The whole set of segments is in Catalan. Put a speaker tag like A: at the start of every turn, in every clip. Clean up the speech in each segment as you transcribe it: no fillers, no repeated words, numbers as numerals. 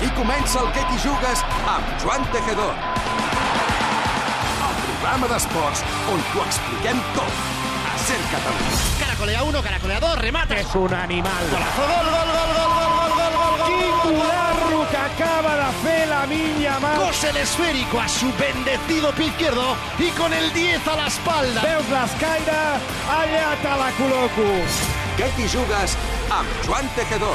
A: I comença el Què t'hi jugues amb Joan Tejedor. El programa d'esports on t'ho expliquem tot. A Ser Catalunya.
B: Caracolea 1, caracolea 2, remata.
C: És un animal.
B: Golazo, gol, gol, gol, gol, gol, gol, gol, gol, gol.
C: Quin golazo que acaba de fer Lamine Yamal.
B: Cose el esférico a su bendecido pie izquierdo y con el 10 a la espalda.
C: Veus l'escaire? Allà te la col·loco.
A: Què t'hi jugues amb Joan Tejedor.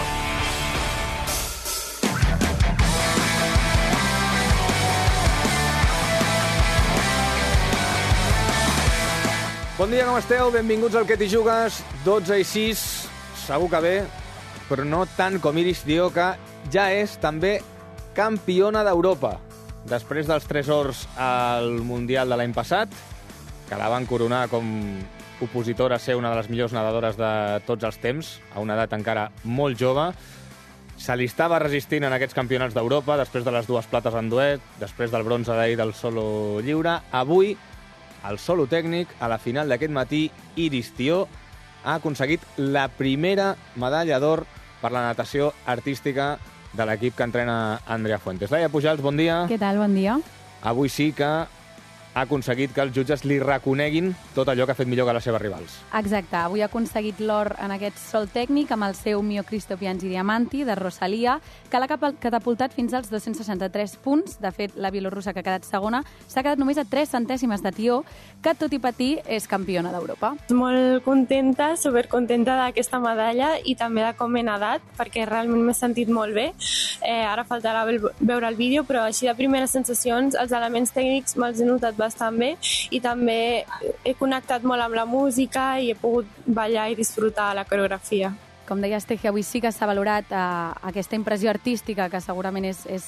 D: Bon dia, com esteu? Benvinguts al Què t'hi jugues. 12 i 6, segur que bé, però no tant com Iris Dio, que ja és també campiona d'Europa. Després dels 3 ors al Mundial de l'any passat, que la van coronar com opositora a ser una de les millors nedadores de tots els temps, a una edat encara molt jove, se li estava resistint en aquests campionats d'Europa, després de les 2 plates en duet, després del bronze d'ahir del solo lliure. Avui, el solo tècnic, a la final d'aquest matí, Iris Dio ha aconseguit la primera medalla d'or per la natació artística de l'equip que entrena Andrea Fuentes. Laia Pujals, bon dia.
E: Què tal? Bon dia.
D: Avui sí que ha aconseguit que els jutges li reconeguin tot allò que ha fet millor que les seves rivals.
E: Exacte. Avui ha aconseguit l'or en aquest sol tècnic amb el seu Mio Cristo Piangi Diamanti de Rosalia, que l'ha catapultat fins als 263 punts. De fet, la bielorrussa que ha quedat segona s'ha quedat només a 3 centèsimes de Tió, que tot i patir és campiona d'Europa.
F: Molt contenta, supercontenta d'aquesta medalla i també de com he nedat, perquè realment m'he sentit molt bé. Ara faltarà veure el vídeo, però així de primeres sensacions, els elements tècnics me'ls he notat bastant bé i també he connectat molt amb la música i he pogut ballar i disfrutar la coreografia.
E: Com deies, Teje, avui sí que s'ha valorat aquesta impressió artística, que segurament és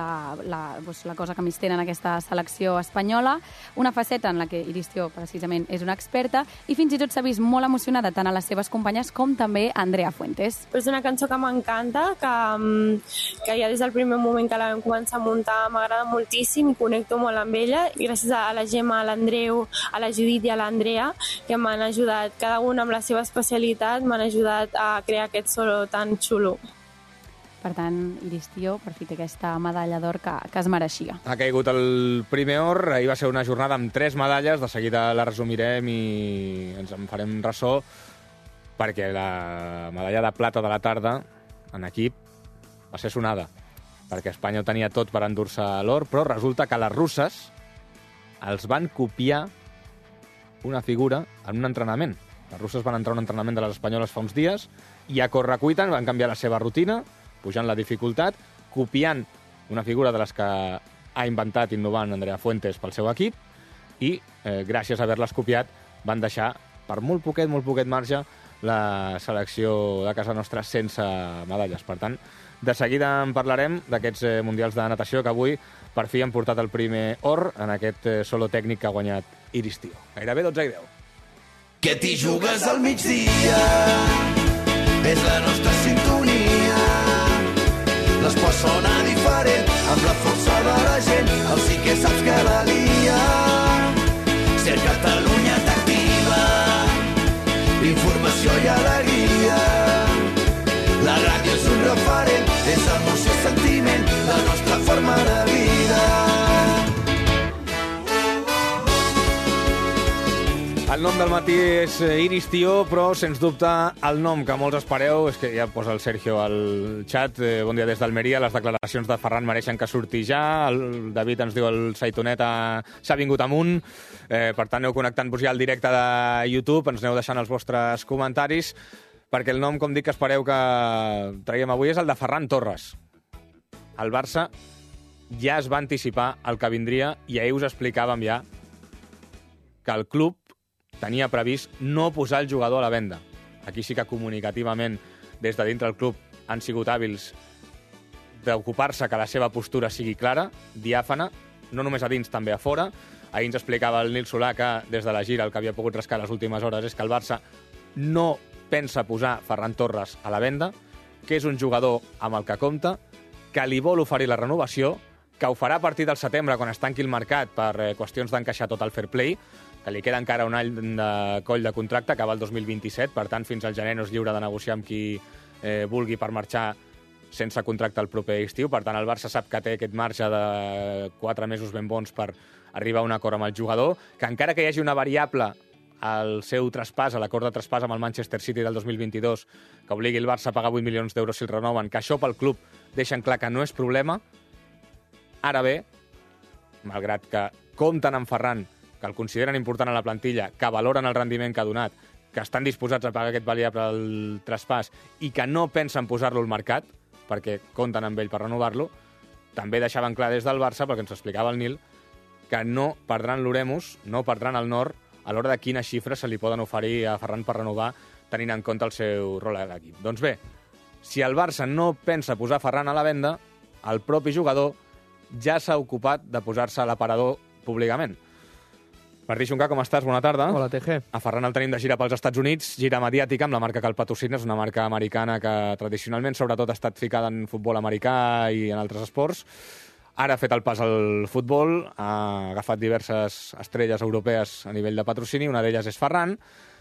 E: la cosa que més tenen en aquesta selecció espanyola, una faceta en la que Iris Dio, precisament, és una experta, i fins i tot s'ha vist molt emocionada tant a les seves companyes com també a Andrea Fuentes.
F: És una cançó que m'encanta, que ja des del primer moment que la vam començar a muntar m'agrada moltíssim i connecto molt amb ella, i gràcies a la Gemma, a l'Andreu, a la Judit i a l'Andrea, que m'han ajudat, cada una amb la seva especialitat, m'han ajudat a crear aquest solo tan xulo.
E: Per tant, Iris Dio, per fi té aquesta medalla d'or que es mereixia.
D: Ha caigut el primer or, ahir va ser una jornada amb 3 medalles, de seguida la resumirem i ens en farem ressò, perquè la medalla de plata de la tarda en equip va ser sonada, perquè Espanya ho tenia tot per endur-se l'or, però resulta que les russes els van copiar una figura en un entrenament. Les russes van entrar a un entrenament de les espanyoles fa uns dies i a correcuita van canviar la seva rutina, pujant la dificultat, copiant una figura de les que ha inventat, innovant Andrea Fuentes pel seu equip i, gràcies a haver-les copiat, van deixar per molt poquet marge la selecció de casa nostra sense medalles. Per tant, de seguida en parlarem d'aquests mundials de natació que avui per fi han portat el primer or en aquest solo tècnic que ha guanyat Iris Dio. Gairebé 12 i 10.
G: Que t'hi jugues al migdia, és la nostra sintonia. L'esport sona diferent, amb la força de la gent, el sí que saps que la lia. Ser Catalunya t'activa, informació i alegria. La ràdio és un referent, és emoció i sentiment, la nostra forma de vida.
D: El nom del matí és Iris Dio, però, sens dubte, el nom que molts espereu, és que ja posa el Sergio al xat, bon dia des d'Almeria, les declaracions de Ferran mereixen que surti ja, el David ens diu el Saitonet s'ha vingut amunt, per tant aneu connectant-vos ja al directe de YouTube, ens aneu deixant els vostres comentaris, perquè el nom, com dic, que espereu que traiem avui és el de Ferran Torres. El Barça ja es va anticipar el que vindria i ahir us explicàvem ja que el club tenia previst no posar el jugador a la venda. Aquí sí que comunicativament, des de dintre el club, han sigut hàbils d'ocupar-se que la seva postura sigui clara, diàfana, no només a dins, també a fora. Ahir ens explicava el Nil Solà que des de la gira el que havia pogut rascar les últimes hores és que el Barça no pensa posar Ferran Torres a la venda, que és un jugador amb el que compta, que li vol oferir la renovació, que ho farà a partir del setembre, quan es tanqui el mercat per qüestions d'encaixar tot el fair play, que li queda encara un any de coll de contracte, acaba el 2027, per tant, fins al gener no és lliure de negociar amb qui vulgui per marxar sense contracte el proper estiu. Per tant, el Barça sap que té aquest marge de 4 mesos ben bons per arribar a un acord amb el jugador, que encara que hi hagi una variable al seu traspàs, a l'acord de traspàs amb el Manchester City del 2022, que obligui el Barça a pagar 8 milions d'euros si el renoven, que això pel club deixen clar que no és problema. Ara bé, malgrat que compten amb Ferran, que el consideren important a la plantilla, que valoren el rendiment que ha donat, que estan disposats a pagar aquest variable al traspàs i que no pensen posar-lo al mercat, perquè compten amb ell per renovar-lo, també deixaven clar des del Barça, perquè ens explicava el Nil, que no perdran l'Oremus, no perdran el Nord, a l'hora de quines xifres se li poden oferir a Ferran per renovar, tenint en compte el seu rol a l'equip. Doncs bé, si el Barça no pensa posar Ferran a la venda, el propi jugador ja s'ha ocupat de posar-se a l'aparador públicament. Martí Xunca, com estàs? Bona tarda.
H: Hola, TG.
D: A Ferran el tenim de gira pels Estats Units, gira mediàtica amb la marca que el patrocina, és una marca americana que tradicionalment sobretot ha estat ficada en futbol americà i en altres esports. Ara ha fet el pas al futbol, ha agafat diverses estrelles europees a nivell de patrocini, una d'elles és Ferran,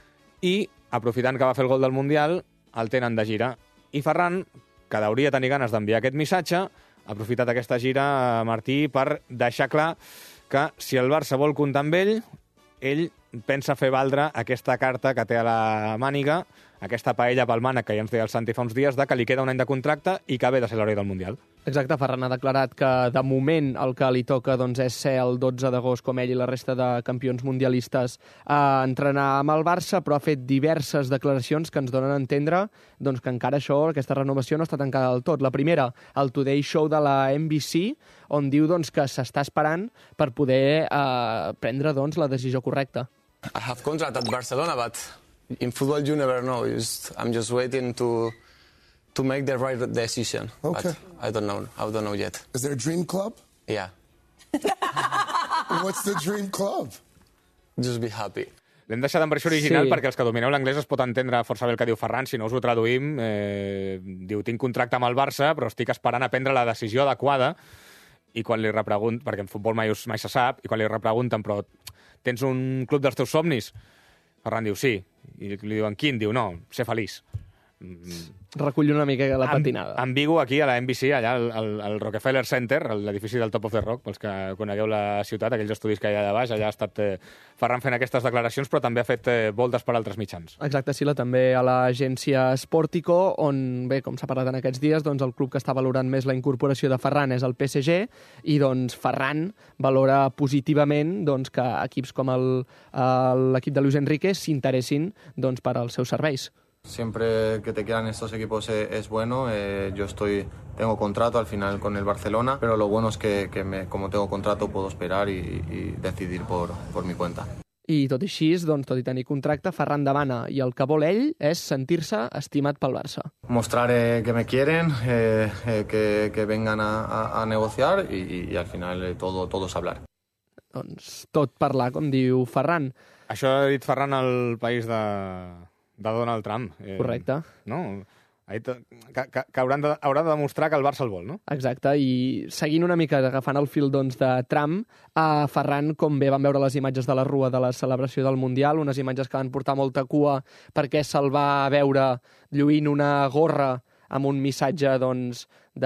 D: i aprofitant que va fer el gol del Mundial, el tenen de gira. I Ferran, que hauria de tenir ganes d'enviar aquest missatge, ha aprofitat aquesta gira, Martí, per deixar clar que si el Barça vol comptar amb ell pensa fer valdre aquesta carta que té a la màniga, aquesta paella pel mànec que ja ens deia el Santi fa uns dies, de que li queda un any de contracte i que ve de ser l'heroi del Mundial.
H: Exacte, Ferran ha declarat que de moment el que li toca doncs, és ser el 12 d'agost com ell i la resta de campions mundialistes a entrenar amb el Barça, però ha fet diverses declaracions que ens donen a entendre doncs, que encara això, aquesta renovació no està tancada del tot. La primera, el Today Show de la NBC, on diu doncs, que s'està esperant per poder prendre doncs, la decisió correcta.
I: I have contract at Barcelona, but in football you never know. I'm just waiting to make the right decision.
J: Okay.
I: But I don't know yet.
J: Is there a dream club?
I: Yeah.
J: What's the dream club?
I: Just be happy.
D: L'hem deixat en versió original
H: Sí.
D: perquè els que domineu l'anglès es pot entendre força bé el que diu Ferran. Si no us ho traduïm, diu, tinc contracte amb el Barça, però estic esperant a prendre la decisió adequada. I quan li repregunten, perquè en futbol mai se sap, i quan li repregunten, però tens un club dels teus somnis? Ferran diu sí. I li diuen quin? Diu no, ser feliç.
H: Recull una mica la patinada.
D: En Vigo, aquí a la NBC, allà al Rockefeller Center, l'edifici del Top of the Rock, pels que conegueu la ciutat, aquells estudis que hi ha allà baix, allà ha estat Ferran fent aquestes declaracions, però també ha fet voltes per altres mitjans.
H: Exacte, Sila, també a l'agència Sportico, on, bé, com s'ha parlat en aquests dies, doncs el club que està valorant més la incorporació de Ferran és el PSG, i doncs Ferran valora positivament doncs, que equips com l'equip de Luis Enrique s'interessin doncs, per als seus serveis.
K: Siempre que te quieran estos equipos es bueno. Tengo contrato al final con el Barcelona, pero lo bueno es que como tengo contrato puedo esperar y decidir por mi cuenta.
H: I tot i així, doncs, tot i tenir contracte, Ferran demana, i el que vol ell és sentir-se estimat pel Barça.
K: Mostrar que me quieren, que vengan a negociar y al final todo es hablar.
H: Doncs tot parlar, com diu Ferran.
D: Això ha dit Ferran al país de Donald Trump.
H: Correcte.
D: No? Que haurà de demostrar que el Barça el vol, no?
H: Exacte, i seguint una mica agafant el fil doncs, de Trump, Ferran, com bé vam veure les imatges de la rua de la celebració del Mundial, unes imatges que van portar molta cua perquè se'l va veure lluint una gorra amb un missatge doncs,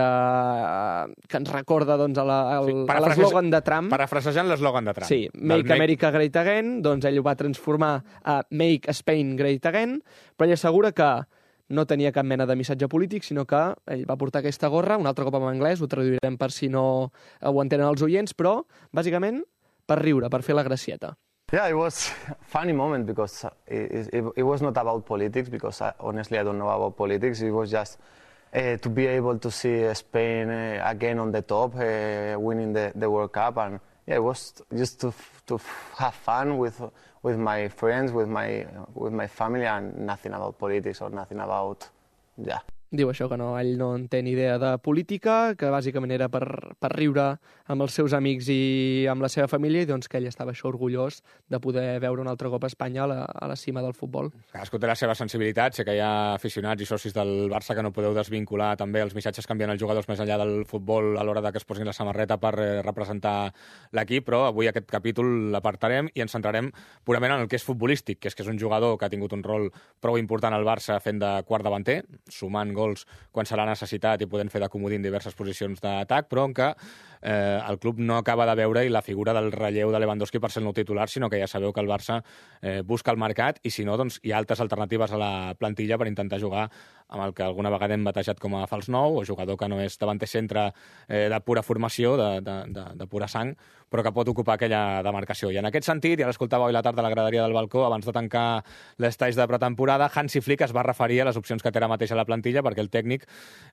H: que ens recorda doncs, a l'eslògan de Trump.
D: Parafrasejant l'eslògan de Trump.
H: Sí, Make America Great Again, doncs ell ho va transformar a Make Spain Great Again, però ell assegura que no tenia cap mena de missatge polític, sinó que ell va portar aquesta gorra, un altre cop en anglès, ho traduirem per si no ho entenen els oients, però bàsicament per riure, per fer la gracieta.
K: Yeah, it was a funny moment because it was not about politics, because honestly I don't know about politics. It was just to be able to see Spain again on the top, winning the World Cup, and yeah, it was just to have fun with my friends, with my family, and nothing about politics or nothing about, yeah.
H: Diu això, que no, ell no en té ni idea de política, que bàsicament era per riure amb els seus amics i amb la seva família, i doncs que ell estava això orgullós de poder veure un altre cop Espanya a la cima del futbol.
D: Cadascú té la seva sensibilitat, sé que hi ha aficionats i socis del Barça que no podeu desvincular també els missatges que envien els jugadors més enllà del futbol a l'hora de que es posin la samarreta per representar l'equip, però avui aquest capítol l'apartarem i ens centrarem purament en el que és futbolístic, que és un jugador que ha tingut un rol prou important al Barça fent de quart davanter, sumant gols gols quan se l'ha necessitat i podent fer de comodí en diverses posicions d'atac, però en què el club no acaba de veure la figura del relleu de Lewandowski per ser el nou titular, sinó que ja sabeu que el Barça busca el mercat i si no, doncs hi ha altres alternatives a la plantilla per intentar jugar amb el que alguna vegada hem batejat com a fals nou o jugador que no és davanter centre de pura formació, de pura sang, però que pot ocupar aquella demarcació. I en aquest sentit, ja l'escoltava avui a la tarda a la graderia del balcó, abans de tancar l'estage de pretemporada, Hansi Flick es va referir a les opcions que té ara mateix a la plantilla perquè el tècnic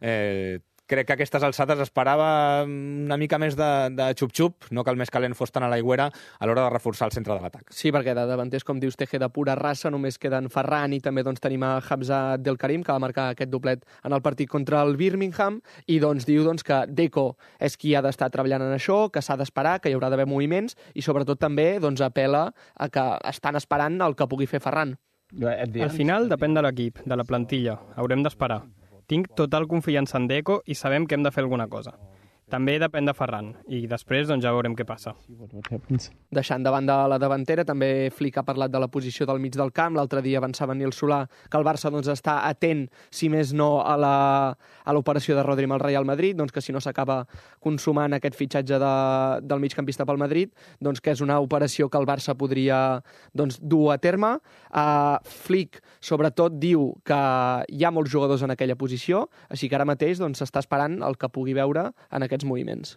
D: crec que a aquestes alçades esperava una mica més de xup-xup, no que el més calent fos tan a l'aigüera a l'hora de reforçar el centre de l'atac.
H: Sí, perquè de davanters, com dius, Teje de pura raça, només queden Ferran i també doncs, tenim a Hamza Abdelkarim, que va marcar aquest doblet en el partit contra el Birmingham, i doncs diu que Deco és qui ha d'estar treballant en això, que s'ha d'esperar, que hi haurà d'haver moviments, i sobretot també apel·la a que estan esperant el que pugui fer Ferran.
J: Al final depèn de l'equip, de la plantilla. Haurem d'esperar. Tinc total confiança en Deco i sabem que hem de fer alguna cosa. També depèn de Ferran, i després ja veurem què passa.
H: Deixant de banda la davantera, també Flick ha parlat de la posició del mig del camp. L'altre dia avançava Nil Solà que el Barça està atent, si més no, a l'operació de Rodri amb el Real Madrid, que si no s'acaba consumant aquest fitxatge del migcampista pel Madrid, que és una operació que el Barça podria dur a terme. Flick, sobretot, diu que hi ha molts jugadors en aquella posició, així que ara mateix s'està esperant el que pugui veure en aquests moviments.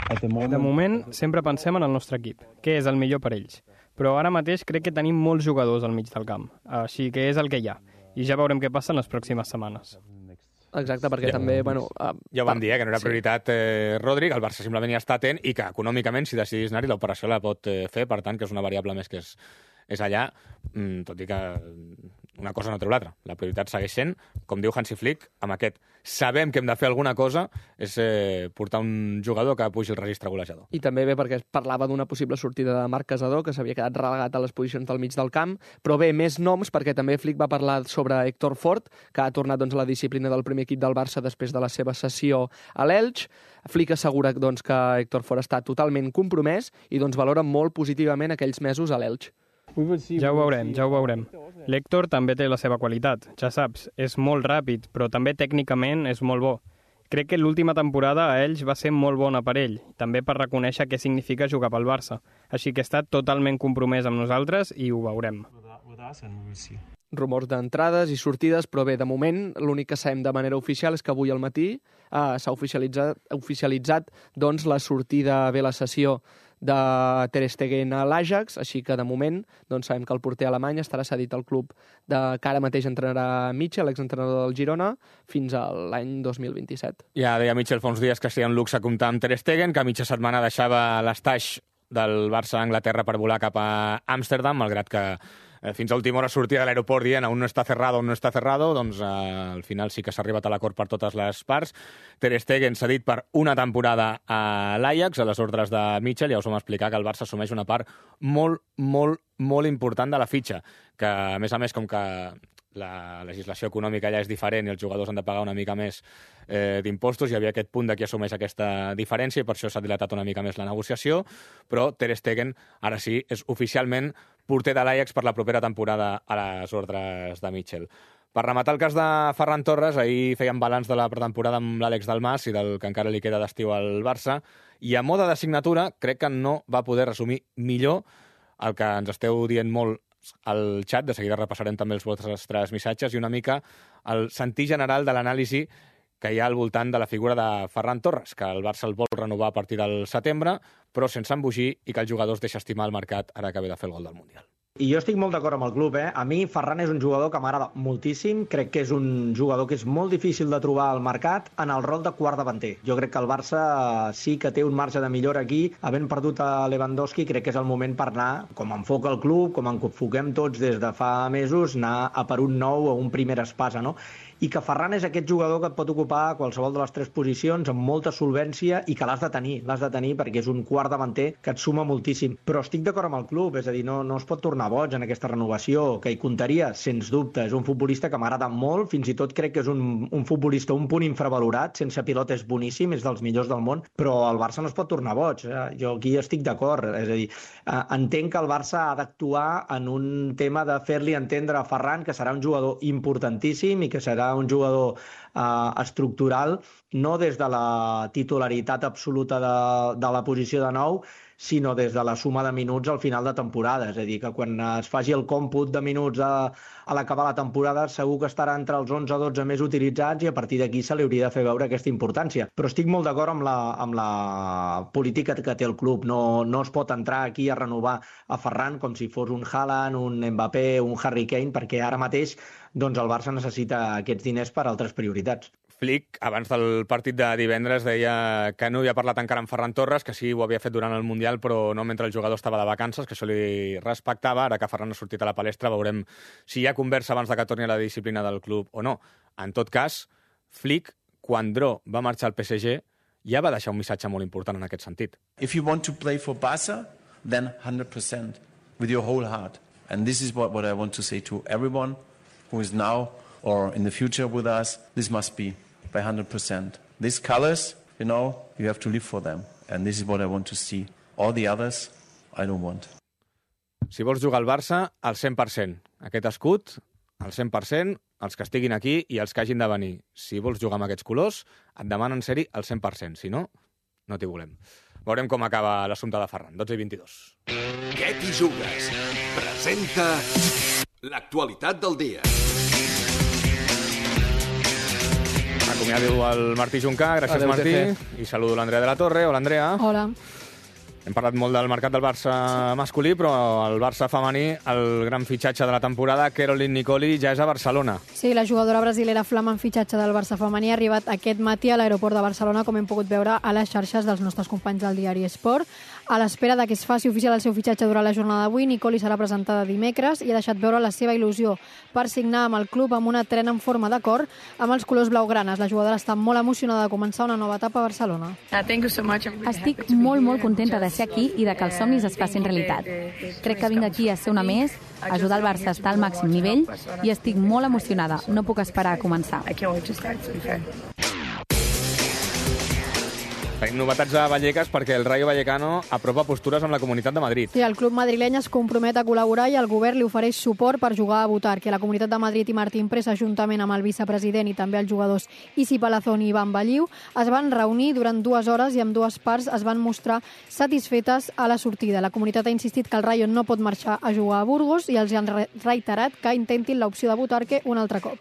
J: De moment, sempre pensem en el nostre equip, què és el millor per ells. Però ara mateix crec que tenim molts jugadors al mig del camp, així que és el que hi ha. I ja veurem què passa en les pròximes setmanes.
H: Exacte, perquè també...
D: Ja ho vam dir, que no era prioritat Rodri, que el Barça simplement hi està atent i que econòmicament, si decidís anar-hi, l'operació la pot fer, per tant, que és una variable més que és allà, tot i que una cosa no treu l'altra. La prioritat segueix sent, com diu Hansi Flick, amb aquest sabem que hem de fer alguna cosa, és portar un jugador que pugi el registre golejador.
H: I també bé perquè es parlava d'una possible sortida de Marc Casador, que s'havia quedat relegat a les posicions del mig del camp, però bé, més noms, perquè també Flick va parlar sobre Héctor Fort, que ha tornat a la disciplina del primer equip del Barça després de la seva cessió a l'Elx. Flick assegura que Héctor Fort està totalment compromès i valora molt positivament aquells mesos a l'Elx.
J: Ja ho veurem. L'Héctor també té la seva qualitat, ja saps, és molt ràpid, però també tècnicament és molt bo. Crec que l'última temporada a Elx va ser molt bona per ell, també per reconèixer què significa jugar pel Barça. Així que està totalment compromès amb nosaltres i ho veurem.
H: Rumors d'entrades i sortides, però bé, de moment l'únic que sabem de manera oficial és que avui al matí s'ha oficialitzat la sortida ve la sessió de Ter Stegen a l'Ajax, així que de moment sabem que el porter alemany estarà cedit al club que ara mateix entrenarà Mitchell, l'exentrenador del Girona, fins a l'any 2027.
D: Ja deia Mitchell fa uns dies que seria un luxe comptar amb Ter Stegen, que a mitja setmana deixava l'estaix del Barça a Anglaterra per volar cap a Amsterdam, malgrat que fins a última hora sortia de l'aeroport dient aún no està cerrado, doncs al final sí que s'ha arribat a l'acord per totes les parts. Ter Stegen cedit per una temporada a l'Ajax, a les ordres de Mitchell, ja us vam explicar que el Barça assumeix una part molt, molt, molt important de la fitxa, que a més, com que la legislació econòmica allà és diferent i els jugadors han de pagar una mica més d'impostos, hi havia aquest punt de qui assumeix aquesta diferència i per això s'ha dilatat una mica més la negociació, però Ter Stegen ara sí és oficialment porter de l'Ajax per la propera temporada a les ordres de Mitchell. Per rematar el cas de Ferran Torres, ahir feien balanç de la pretemporada amb l'Àlex Dalmas i del que encara li queda d'estiu al Barça, i a moda de signatura crec que no va poder resumir millor el que ens esteu dient molt al xat, de seguida repassarem també els vostres missatges i una mica el sentir general de l'anàlisi que hi ha al voltant de la figura de Ferran Torres, que el Barça el vol renovar a partir del setembre, però sense embogir i que els jugadors deixa estimar el mercat ara que ve de fer el gol del Mundial.
L: I jo estic molt d'acord amb el club. A mi Ferran és un jugador que m'agrada moltíssim. Crec que és un jugador que és molt difícil de trobar al mercat en el rol de quart davanter. Jo crec que el Barça sí que té un marge de millora aquí. Havent perdut a Lewandowski, crec que és el moment per anar, com enfoca el club, com enfoquem tots des de fa mesos, anar a per un nou o un primer espasa, no? I que Ferran és aquest jugador que et pot ocupar qualsevol de les tres posicions amb molta solvència i que l'has de tenir perquè és un quart davanter que et suma moltíssim. Però estic d'acord amb el club, és a dir, no es pot tornar boig en aquesta renovació, que hi comptaria, sens dubte. És un futbolista que m'agrada molt, fins i tot crec que és un futbolista un punt infravalorat, sense pilota és boníssim, és dels millors del món, però el Barça no es pot tornar boig. Jo aquí estic d'acord, és a dir, entenc que el Barça ha d'actuar en un tema de fer-li entendre a Ferran que serà un jugador importantíssim i que serà un jugador estructural, no des de la titularitat absoluta de la posició de 9, sinó des de la suma de minuts al final de temporada. És a dir, que quan es faci el còmput de minuts a l'acabar la temporada segur que estarà entre els 11 o 12 més utilitzats i a partir d'aquí se li hauria de fer veure aquesta importància. Però estic molt d'acord amb la política que té el club. No es pot entrar aquí a renovar a Ferran com si fos un Haaland, un Mbappé, un Harry Kane, perquè ara mateix doncs el Barça necessita aquests diners per a altres prioritats.
D: Flick, abans del partit de divendres, deia que no havia parlat encara amb Ferran Torres, que sí, ho havia fet durant el Mundial, però no mentre el jugador estava de vacances, que això li respectava. Ara que Ferran ha sortit a la palestra, veurem si hi ha conversa abans de que torni a la disciplina del club o no. En tot cas, Flick, quan Dro va marxar al PSG, ja va deixar un missatge molt important en aquest sentit.
M: If you want to play for Barca, then 100%, with your whole heart. And this is what I want to say to everyone who is now or in the future with us. This must be by 100%. These colors, you have to live for them. And this is what I want to see. All the others, I don't want.
D: Si vols jugar al Barça, al 100%. Aquest escut, al 100%, els que estiguin aquí i els que hagin de venir. Si vols jugar amb aquests colors, et demanen ser-hi al 100%. Si no, no t'hi volem. Veurem com acaba l'assumpte de Ferran. 12:22.
A: Què t'hi jugues? Presenta l'actualitat del dia.
D: Acomiado el Martí Juncà, gràcies Martí, i saludo l'Andrea de la Torre. Hola Andrea.
E: Hola.
D: Hem parlat molt del mercat del Barça masculí, però el Barça femení, el gran fitxatge de la temporada, Caroline Nicoli, ja és a Barcelona.
N: Sí, la jugadora brasilera flamant fitxatge del Barça femení ha arribat aquest matí a l'aeroport de Barcelona, com hem pogut veure a les xarxes dels nostres companys del diari Esport. A l'espera de que es faci oficial el seu fitxatge durant la jornada d'avui, Nicoli serà presentada dimecres i ha deixat veure la seva il·lusió per signar amb el club amb una trena en forma de cor amb els colors blaugranes. La jugadora està molt emocionada de començar una nova etapa a Barcelona.
E: Estic molt contenta de ser aquí i de que els somnis es facin realitat. Crec que vinc aquí a ser una més, a ajudar el Barça a estar al màxim nivell i estic molt emocionada. No puc esperar a començar.
D: Tenim novetats a Vallecas perquè el Rayo Vallecano apropa postures amb la Comunitat de Madrid.
N: Sí, el club madrileny es compromet a col·laborar i el govern li ofereix suport per jugar a Butarque. La Comunitat de Madrid i Martín Presa, juntament amb el vicepresident i també els jugadors Isi Palazón i Ivan Balliu, es van reunir durant 2 hores i amb dues parts es van mostrar satisfetes a la sortida. La comunitat ha insistit que el Rayo no pot marxar a jugar a Burgos i els han reiterat que intentin l'opció de Butarque un altre cop.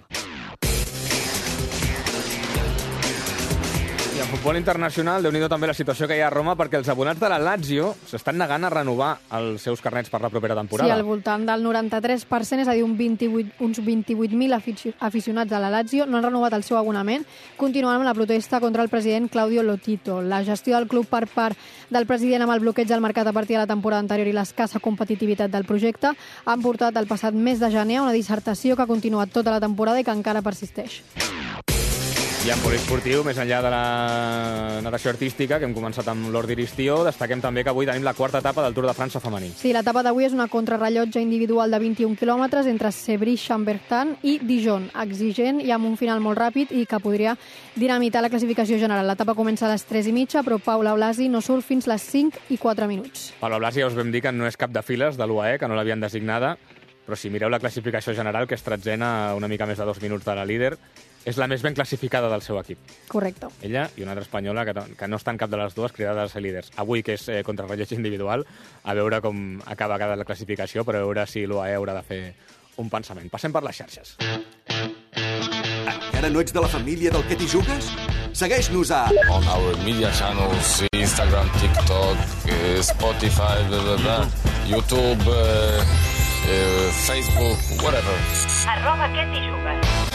D: I en futbol internacional, déu-n'hi-do també la situació que hi ha a Roma, perquè els abonats de la Lazio s'estan negant a renovar els seus carnets per la propera temporada.
N: Sí, al voltant del 93%, és a dir, uns 28.000 aficionats de la Lazio no han renovat el seu abonament, continuant amb la protesta contra el president Claudio Lotito. La gestió del club per part del president amb el bloqueig del mercat a partir de la temporada anterior i l'escassa competitivitat del projecte han portat el passat mes de gener a una dissertació que ha continuat tota la temporada i que encara persisteix.
D: I en poliesportiu, més enllà de la natació artística, que hem començat amb l'Ordi Iristió, destaquem també que avui tenim la 4ª etapa del Tour de França femení.
N: Sí, l'etapa d'avui és una contrarrellotge individual de 21 quilòmetres entre Sevry-Chambertin i Dijon, exigent i amb un final molt ràpid i que podria dinamitar la classificació general. L'etapa comença a les 3:30, però Paula Blasi no surt fins les 5:04.
D: Paula Blasi ja us vam dir que no és cap de files de l'UAE, que no l'havien designada, però si mireu la classificació general, que és 13a, una mica més de 2 minuts de la líder, és la més ben classificada del seu equip.
N: Correcte.
D: Ella i una altra espanyola que no està en cap de les dues cridades a ser líders. Avui, que és contrarrellotge individual, a veure com acaba cada la classificació, però a veure si l'UAE haurà de fer un pensament. Passem per les xarxes.
A: Encara no ets de la família del Que t'hi jugues? Segueix-nos a...
O: On our media channels, Instagram, TikTok, Spotify, YouTube, Facebook, whatever.
P: @Que t'hi jugues.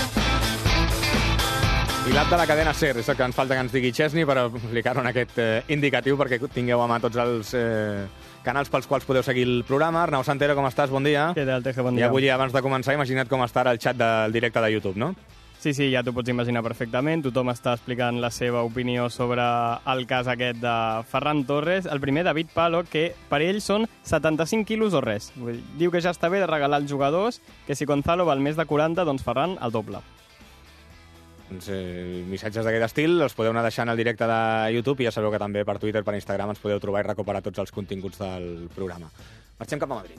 D: I l'app de la cadena SER, és el que ens falta que ens digui Chesney per aplicar-ho en aquest indicatiu perquè tingueu a mà tots els canals pels quals podeu seguir el programa. Arnau Santero, com estàs? Bon dia.
J: Què tal, Teje? Bon dia.
D: I avui, abans de començar, imagina't com està el xat del directe de YouTube, no?
J: Sí, ja t'ho pots imaginar perfectament. Tothom està explicant la seva opinió sobre el cas aquest de Ferran Torres. El primer, David Palo, que per ell són 75 quilos o res. Diu que ja està bé de regalar als jugadors, que si Gonzalo val més de 40, doncs Ferran el doble.
D: Missatges d'aquest estil els podeu anar deixant al directe de YouTube i ja sabeu que també per Twitter, per Instagram ens podeu trobar i recuperar tots els continguts del programa. Marxem cap a Madrid.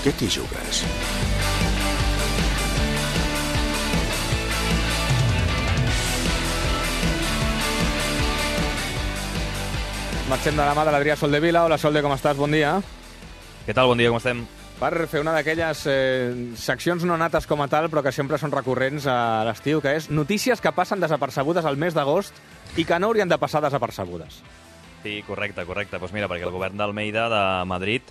A: Què t'hi jugues?
D: Marxem de la mà de l'Adrià Soldevila. Hola, Solde, com estàs? Bon dia.
Q: Què tal? Bon dia, com estem?
D: Per fer una d'aquelles seccions no nates com a tal, però que sempre són recurrents a l'estiu, que és notícies que passen desapercebudes al mes d'agost i que no haurien de passar desapercebudes.
Q: Sí, correcte. Doncs mira, perquè el govern d'Almeida de Madrid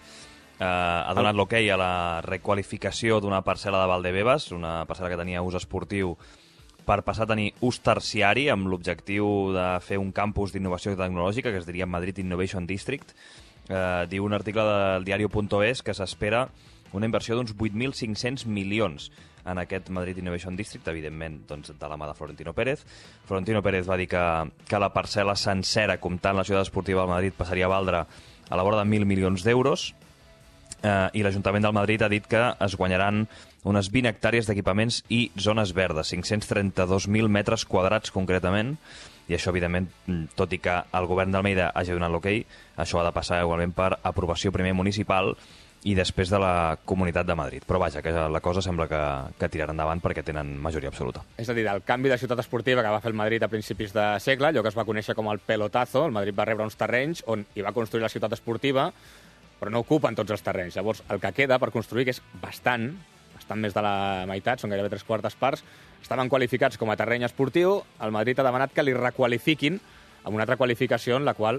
Q: ha donat l'hoquei a la requalificació d'una parcel·la de Valdebebas, una parcel·la que tenia ús esportiu, per passar a tenir ús terciari amb l'objectiu de fer un campus d'innovació tecnològica que es diria Madrid Innovation District. Diu un article del diario.es que s'espera una inversió d'uns 8.500 milions en aquest Madrid Innovation District, evidentment doncs, de la mà de Florentino Pérez. Florentino Pérez va dir que la parcel·la sencera, comptant la ciutat esportiva del Madrid, passaria a valdre a la vora de 1.000 milions d'euros. I l'Ajuntament del Madrid ha dit que es guanyaran unes 20 hectàrees d'equipaments i zones verdes, 532.000 metres quadrats concretament, i això, evidentment, tot i que el govern d'Almeida hagi donat l'hoquei, això ha de passar igualment per aprovació primer municipal i després de la Comunitat de Madrid. Però vaja, que la cosa sembla que tirarà endavant perquè tenen majoria absoluta.
D: És a dir, el canvi de ciutat esportiva que va fer el Madrid a principis de segle, allò que es va conèixer com el pelotazo, el Madrid va rebre uns terrenys on hi va construir la ciutat esportiva, però no ocupen tots els terrenys. Llavors, el que queda per construir, que és bastant més de la meitat, són gairebé 3/4 parts, estaven qualificats com a terreny esportiu. El Madrid ha demanat que li requalifiquin amb una altra qualificació en la qual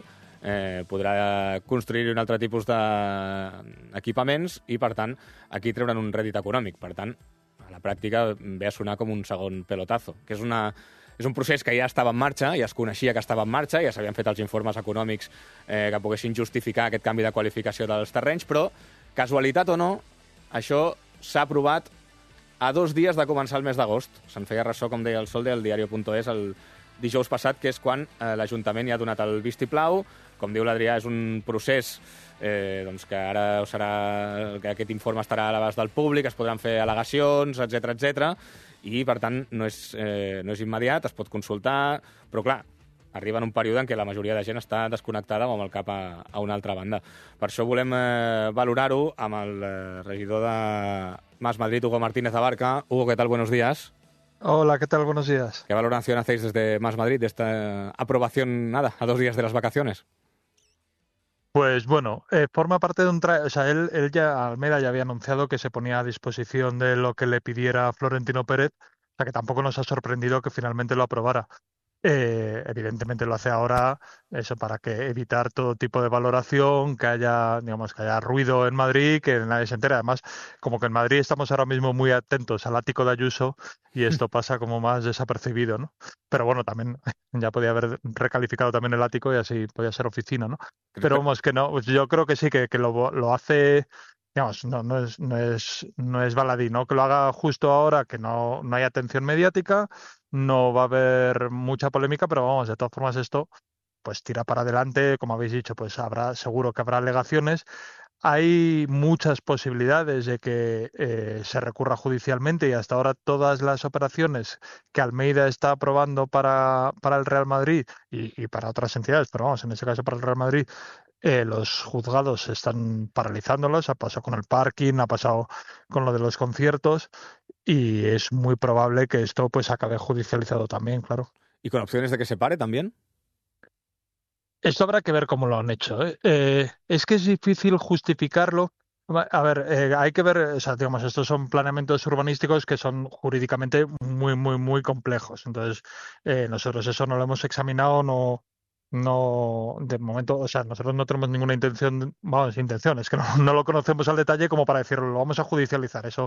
D: podrà construir un altre tipus d'equipaments i, per tant, aquí treuran un rèdit econòmic. Per tant, a la pràctica ve a sonar com un segon pelotazo, que és un procés que ja estava en marxa, ja es coneixia que estava en marxa, ja s'havien fet els informes econòmics que poguessin justificar aquest canvi de qualificació dels terrenys, però, casualitat o no, això s'ha aprovat a 2 dies de començar el mes d'agost. Se'n feia ressò, com deia el Sol, del diario.es el dijous passat, que és quan l'Ajuntament ja ha donat el vistiplau. Com diu l'Adrià, és un procés doncs que ara que aquest informe estarà a l'abast del públic, es podran fer al·legacions, etc, i, per tant, no és immediat, es pot consultar, però, clar, arriba en un període en què la majoria de gent està desconnectada o amb el cap a una altra banda. Per això volem valorar-ho amb el regidor de Más Madrid, Hugo Martínez Abarca. Hugo, ¿qué tal? Buenos días.
R: Hola, ¿qué tal? Buenos días.
D: ¿Qué valoración hacéis desde Más Madrid de esta aprobación, a 2 días de las vacaciones?
R: Pues bueno, forma parte de un o sea, él ya, Almeida ya había anunciado que se ponía a disposición de lo que le pidiera Florentino Pérez, o sea que tampoco nos ha sorprendido que finalmente lo aprobara. Evidentemente lo hace ahora eso para evitar todo tipo de valoración, que haya ruido en Madrid, que nadie se entere. Además, como que en Madrid estamos ahora mismo muy atentos al ático de Ayuso y esto pasa como más desapercibido, ¿no? Pero bueno, también ya podía haber recalificado también el ático y así podía ser oficina, ¿no? Pero vamos, que no, yo creo que sí, que lo hace... Digamos, no es baladí, ¿no? Que lo haga justo ahora, que no hay atención mediática, no va a haber mucha polémica, pero vamos, de todas formas esto pues tira para adelante, como habéis dicho, pues seguro que habrá alegaciones. Hay muchas posibilidades de que se recurra judicialmente y hasta ahora todas las operaciones que Almeida está aprobando para el Real Madrid y para otras entidades, pero vamos, en este caso para el Real Madrid, los juzgados están paralizándolos. Ha pasado con el parking, ha pasado con lo de los conciertos y es muy probable que esto pues acabe judicializado también, claro.
D: ¿Y con opciones de que se pare también?
R: Esto habrá que ver cómo lo han hecho, ¿eh? Es que es difícil justificarlo. A ver, hay que ver, o sea, digamos, estos son planeamientos urbanísticos que son jurídicamente muy, muy, muy complejos. Entonces, nosotros eso no lo hemos examinado, no, de momento, o sea, nosotros no tenemos ninguna intención, es que no lo conocemos al detalle como para decirlo, lo vamos a judicializar, eso,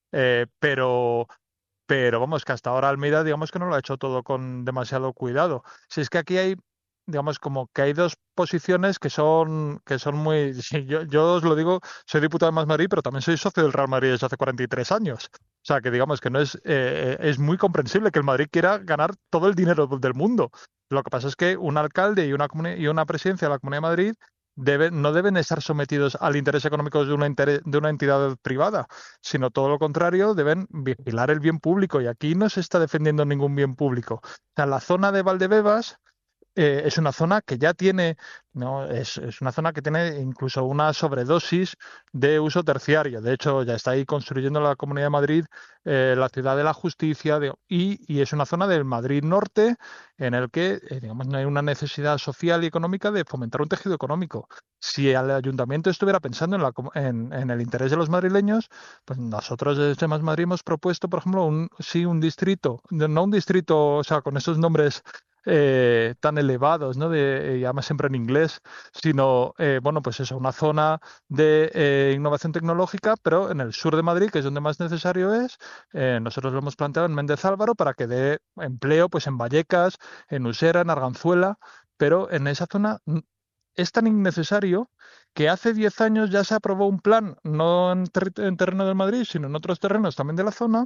R: pero vamos, que hasta ahora Almeida, digamos que no lo ha hecho todo con demasiado cuidado. Si es que aquí hay, digamos, como que hay 2 posiciones que son muy... Sí, yo os lo digo, soy diputado de Más Madrid, pero también soy socio del Real Madrid desde hace 43 años. O sea, que digamos que no es muy comprensible que el Madrid quiera ganar todo el dinero del mundo. Lo que pasa es que un alcalde y una presidencia de la Comunidad de Madrid no deben estar sometidos al interés económico de una entidad privada, sino todo lo contrario, deben vigilar el bien público. Y aquí no se está defendiendo ningún bien público. O sea, la zona de Valdebebas es una zona que ya tiene, ¿no? Es una zona que tiene incluso una sobredosis de uso terciario. De hecho, ya está ahí construyendo la Comunidad de Madrid, la ciudad de la justicia, y es una zona del Madrid norte en el que, digamos, no hay una necesidad social y económica de fomentar un tejido económico. Si el ayuntamiento estuviera pensando en el interés de los madrileños, pues nosotros desde Más Madrid hemos propuesto, por ejemplo, un distrito, no un distrito, o sea, con esos nombres tan elevados, ¿no? Y además siempre en inglés, sino, bueno, pues eso, una zona de innovación tecnológica, pero en el sur de Madrid, que es donde más necesario es. Nosotros lo hemos planteado en Méndez Álvaro para que dé empleo, pues en Vallecas, en Usera, en Arganzuela, pero en esa zona es tan innecesario que hace 10 años ya se aprobó un plan, no en terreno de Madrid, sino en otros terrenos también de la zona.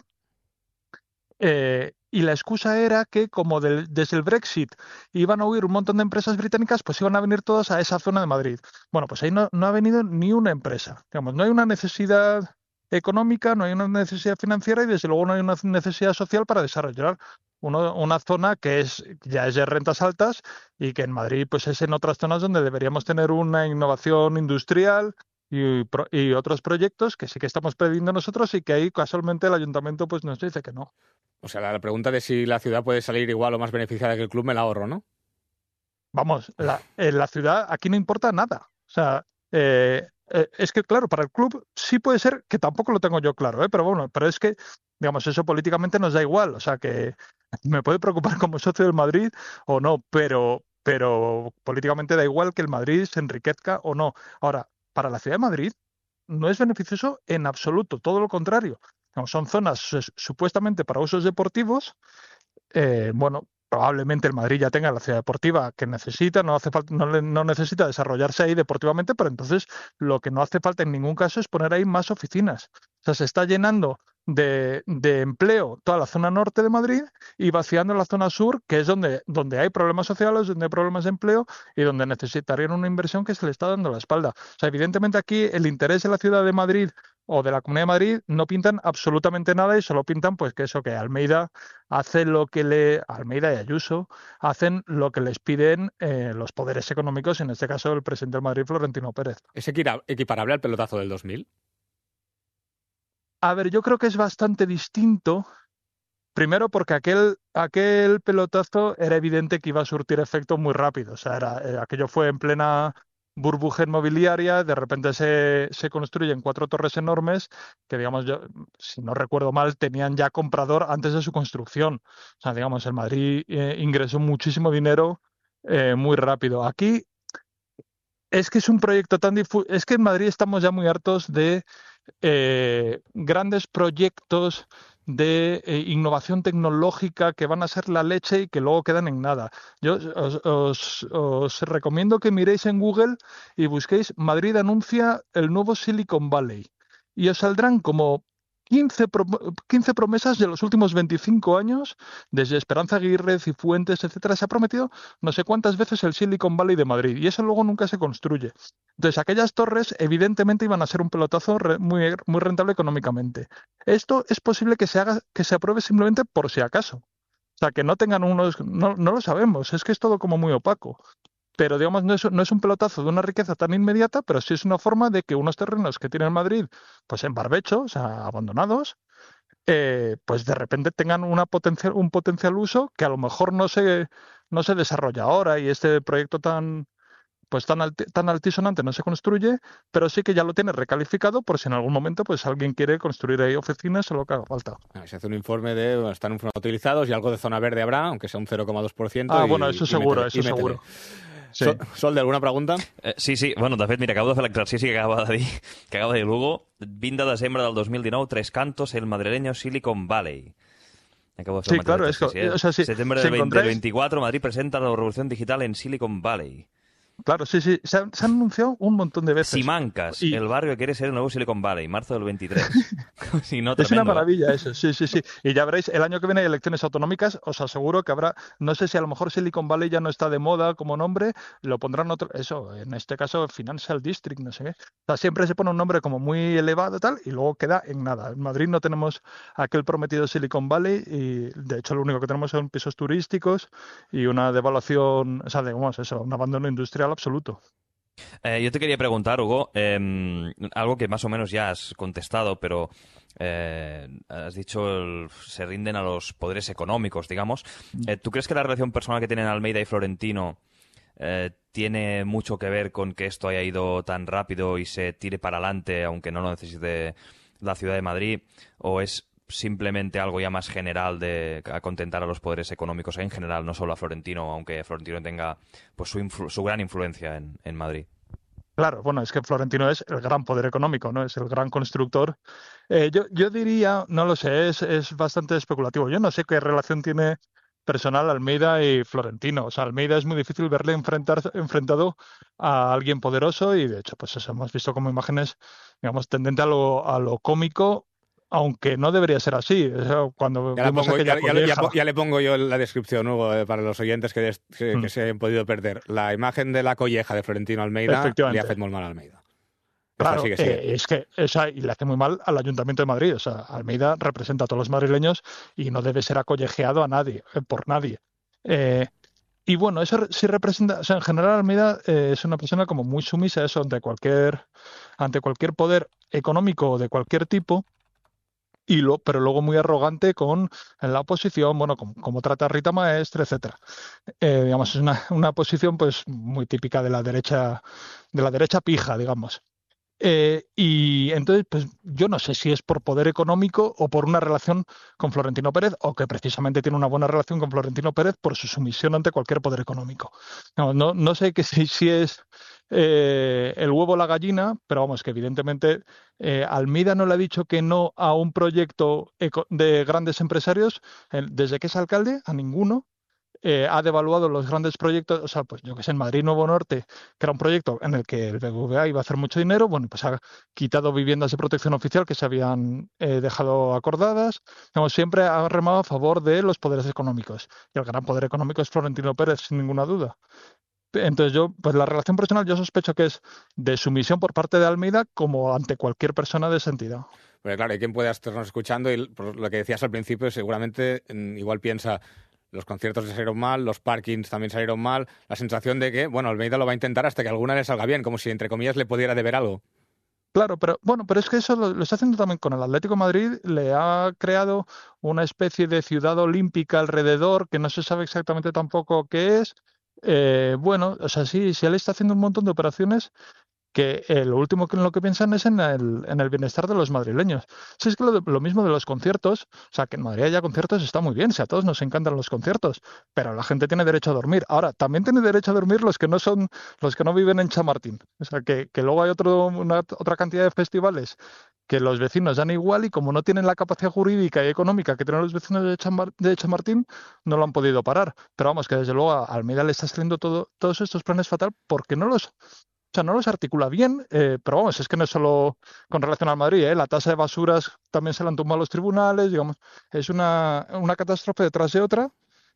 R: Y la excusa era que como desde el Brexit iban a huir un montón de empresas británicas, pues iban a venir todas a esa zona de Madrid. Bueno, pues ahí no ha venido ni una empresa. Digamos, no hay una necesidad económica, no hay una necesidad financiera y desde luego no hay una necesidad social para desarrollar una zona que ya es de rentas altas y que en Madrid pues es en otras zonas donde deberíamos tener una innovación industrial y otros proyectos que sí que estamos pidiendo nosotros y que ahí casualmente el ayuntamiento pues nos dice que no.
D: O sea, la pregunta de si la ciudad puede salir igual o más beneficiada que el club me la ahorro, ¿no?
R: Vamos, la ciudad aquí no importa nada. O sea, es que claro, para el club sí puede ser que tampoco lo tengo yo claro, pero bueno, pero es que, digamos, eso políticamente nos da igual. O sea, que me puede preocupar como socio del Madrid o no, pero políticamente da igual que el Madrid se enriquezca o no. Ahora, para la ciudad de Madrid no es beneficioso en absoluto, todo lo contrario. Son zonas supuestamente para usos deportivos. Bueno, probablemente el Madrid ya tenga la ciudad deportiva que necesita, no hace falta, no necesita desarrollarse ahí deportivamente, pero entonces lo que no hace falta en ningún caso es poner ahí más oficinas. O sea, se está llenando de empleo toda la zona norte de Madrid y vaciando la zona sur, que es donde hay problemas sociales, donde hay problemas de empleo y donde necesitarían una inversión que se le está dando la espalda. O sea, evidentemente aquí el interés de la ciudad de Madrid o de la Comunidad de Madrid no pintan absolutamente nada y solo pintan pues que Almeida hace Almeida y Ayuso hacen lo que les piden los poderes económicos, en este caso el presidente del Madrid, Florentino Pérez.
D: ¿Es equiparable al pelotazo del 2000?
R: A ver, yo creo que es bastante distinto. Primero porque aquel pelotazo era evidente que iba a surtir efecto muy rápido. O sea, aquello fue en plena burbuja inmobiliaria, de repente se construyen 4 torres enormes que, digamos, yo, si no recuerdo mal, tenían ya comprador antes de su construcción. O sea, digamos, el Madrid ingresó muchísimo dinero muy rápido. Aquí es que es un proyecto tan difuso, es que en Madrid estamos ya muy hartos de grandes proyectos de innovación tecnológica que van a ser la leche y que luego quedan en nada. Yo os recomiendo que miréis en Google y busquéis Madrid anuncia el nuevo Silicon Valley y os saldrán como 15 promesas de los últimos 25 años, desde Esperanza Aguirre, Cifuentes, etcétera. Se ha prometido no sé cuántas veces el Silicon Valley de Madrid y eso luego nunca se construye. Entonces, aquellas torres evidentemente iban a ser un pelotazo muy rentable económicamente. Esto es posible que se apruebe simplemente por si acaso. O sea, que no tengan no lo sabemos, es que es todo como muy opaco. Pero, digamos, no es un pelotazo de una riqueza tan inmediata, pero sí es una forma de que unos terrenos que tiene Madrid, pues en barbecho, o sea, abandonados, pues de repente tengan un potencial uso que a lo mejor no se desarrolla ahora y este proyecto tan altisonante no se construye, pero sí que ya lo tiene recalificado por si en algún momento pues alguien quiere construir ahí oficinas o lo que haga falta.
D: Se hace un informe de están infrautilizados y algo de zona verde habrá, aunque sea un 0,2%.
R: Bueno, eso seguro, eso seguro.
D: Sí. Sol, ¿de alguna pregunta?
Q: Sí. Bueno, de fet, mira, acabo de fer l'exercici que acaba de dir Lugo. 20 de desembre del 2019, Tres Cantos, el madrileño Silicon Valley. Acabo de fer
R: claro,
Q: exercici,
R: o sea,
Q: Septiembre del 2024, Madrid presenta la revolución digital en Silicon Valley.
R: Claro, sí. Se han anunciado un montón de veces.
Q: Simancas, el barrio que quiere ser el nuevo Silicon Valley, marzo del 23. Si no,
R: es una
Q: tremendo,
R: maravilla eso, sí. Y ya veréis, el año que viene hay elecciones autonómicas, os aseguro que habrá, no sé si a lo mejor Silicon Valley ya no está de moda como nombre, lo pondrán otro, eso, en este caso Financial District, no sé qué. O sea, siempre se pone un nombre como muy elevado tal, y luego queda en nada. En Madrid no tenemos aquel prometido Silicon Valley, y de hecho lo único que tenemos son pisos turísticos y una devaluación, o sea, digamos eso, un abandono industrial absoluto.
Q: Yo te quería preguntar, Hugo, algo que más o menos ya has contestado, pero has dicho se rinden a los poderes económicos, digamos. ¿Tú crees que la relación personal que tienen Almeida y Florentino tiene mucho que ver con que esto haya ido tan rápido y se tire para adelante, aunque no lo necesite la ciudad de Madrid? ¿O es simplemente algo ya más general de contentar a los poderes económicos en general, no solo a Florentino, aunque Florentino tenga pues su gran influencia en Madrid?
R: Claro, bueno, es que Florentino es el gran poder económico, ¿no? Es el gran constructor. Yo diría, no lo sé, es bastante especulativo. Yo no sé qué relación tiene personal Almeida y Florentino. O sea, Almeida es muy difícil verle enfrentado a alguien poderoso y, de hecho, pues eso hemos visto como imágenes, digamos, tendente a lo cómico, aunque no debería ser así. O sea, cuando
D: ya le pongo yo la descripción, Hugo, para los oyentes que se hayan podido perder. La imagen de la colleja de Florentino Almeida li ha fet molt mal a Almeida.
R: Claro, es que y le hace muy mal al Ayuntamiento de Madrid. O sea, Almeida representa a todos los madrileños y no debe ser acollejeado a nadie, por nadie. Y bueno, eso sí representa, o sea, en general Almeida es una persona como muy sumisa eso ante cualquier poder económico de cualquier tipo. Pero luego muy arrogante con la oposición, bueno, como trata a Rita Maestre, etcétera. Digamos, es una posición pues muy típica de la derecha pija, digamos. Y entonces, pues yo no sé si es por poder económico o por una relación con Florentino Pérez, o que precisamente tiene una buena relación con Florentino Pérez por su sumisión ante cualquier poder económico. No sé si es el huevo o la gallina, pero vamos, que evidentemente Almeida no le ha dicho que no a un proyecto de grandes empresarios desde que es alcalde, a ninguno. Ha devaluado los grandes proyectos, o sea, pues yo que sé, en Madrid Nuevo Norte, que era un proyecto en el que el BBVA iba a hacer mucho dinero, bueno, pues ha quitado viviendas de protección oficial que se habían dejado acordadas. Digamos, siempre ha remado a favor de los poderes económicos. Y el gran poder económico es Florentino Pérez, sin ninguna duda. Entonces pues la relación personal yo sospecho que es de sumisión por parte de Almeida como ante cualquier persona de esa entidad.
D: Pero claro, hay quien pueda estarnos escuchando y por lo que decías al principio, seguramente igual piensa... Los conciertos le salieron mal, los parkings también salieron mal. La sensación de que, bueno, Almeida lo va a intentar hasta que alguna le salga bien, como si, entre comillas, le pudiera deber algo.
R: Claro, pero es que eso lo está haciendo también con el Atlético de Madrid. Le ha creado una especie de ciudad olímpica alrededor, que no se sabe exactamente tampoco qué es. Bueno, o sea, sí, él está haciendo un montón de operaciones que lo último en lo que piensan es en el bienestar de los madrileños. Sí, es que lo mismo de los conciertos, o sea, que en Madrid haya conciertos está muy bien, si a todos nos encantan los conciertos, pero la gente tiene derecho a dormir. Ahora, también tiene derecho a dormir los que no viven en Chamartín. O sea, que luego hay otra cantidad de festivales que los vecinos dan igual y como no tienen la capacidad jurídica y económica que tienen los vecinos de Chamartín, no lo han podido parar. Pero vamos, que desde luego a Almeida le está saliendo todos estos planes fatal porque no los articula bien, pero vamos, es que no es solo con relación al Madrid, la tasa de basuras también se la han tumbado los tribunales, digamos, es una catástrofe detrás de otra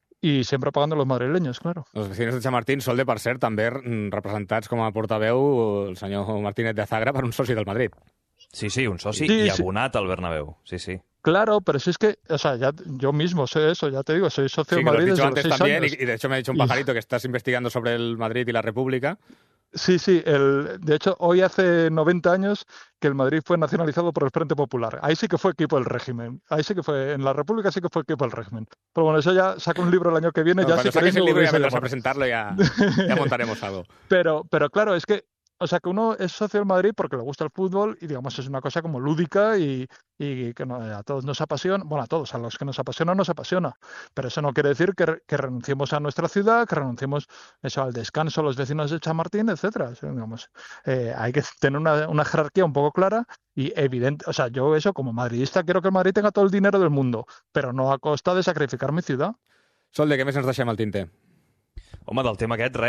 R: i sempre pagant los madrileños, claro.
D: Els vecinos de Chamartín sol de, per cert, també representats com a portaveu el senyor Martínez de Azagra per un soci del Madrid.
Q: Sí, un soci
R: sí,
Q: y abonat al Bernabéu, sí.
R: Claro, pero si es que, o sea, yo mismo sé eso, ya te digo, soy socio de Madrid desde los 6
D: también,
R: años.
D: Y de hecho me ha dicho un pajarito que estás investigando sobre el Madrid y la República.
R: Sí, de hecho, hoy hace 90 años que el Madrid fue nacionalizado por el Frente Popular. Ahí sí que fue equipo del régimen. Ahí sí que fue, en la República sí que fue equipo del régimen. Pero bueno, eso ya saca un libro el año que viene.
D: Bueno,
R: ya
D: cuando saques el libro ya vendrás a presentarlo y ya montaremos algo.
R: Pero claro, es que, o sea, que uno es socio del Madrid porque le gusta el fútbol y, digamos, es una cosa como lúdica y que a todos nos apasiona. Bueno, a los que nos apasiona, nos apasiona. Pero eso no quiere decir que renunciemos a nuestra ciudad, que renunciemos eso al descanso, a los vecinos de Chamartín, etcétera. O sea, digamos, hay que tener una jerarquía un poco clara y evidente. O sea, yo eso como madridista quiero que el Madrid tenga todo el dinero del mundo, pero no a costa de sacrificar mi ciudad.
D: Sol, de què més ens deixem el tinte?
Q: Home, del tema aquest, res.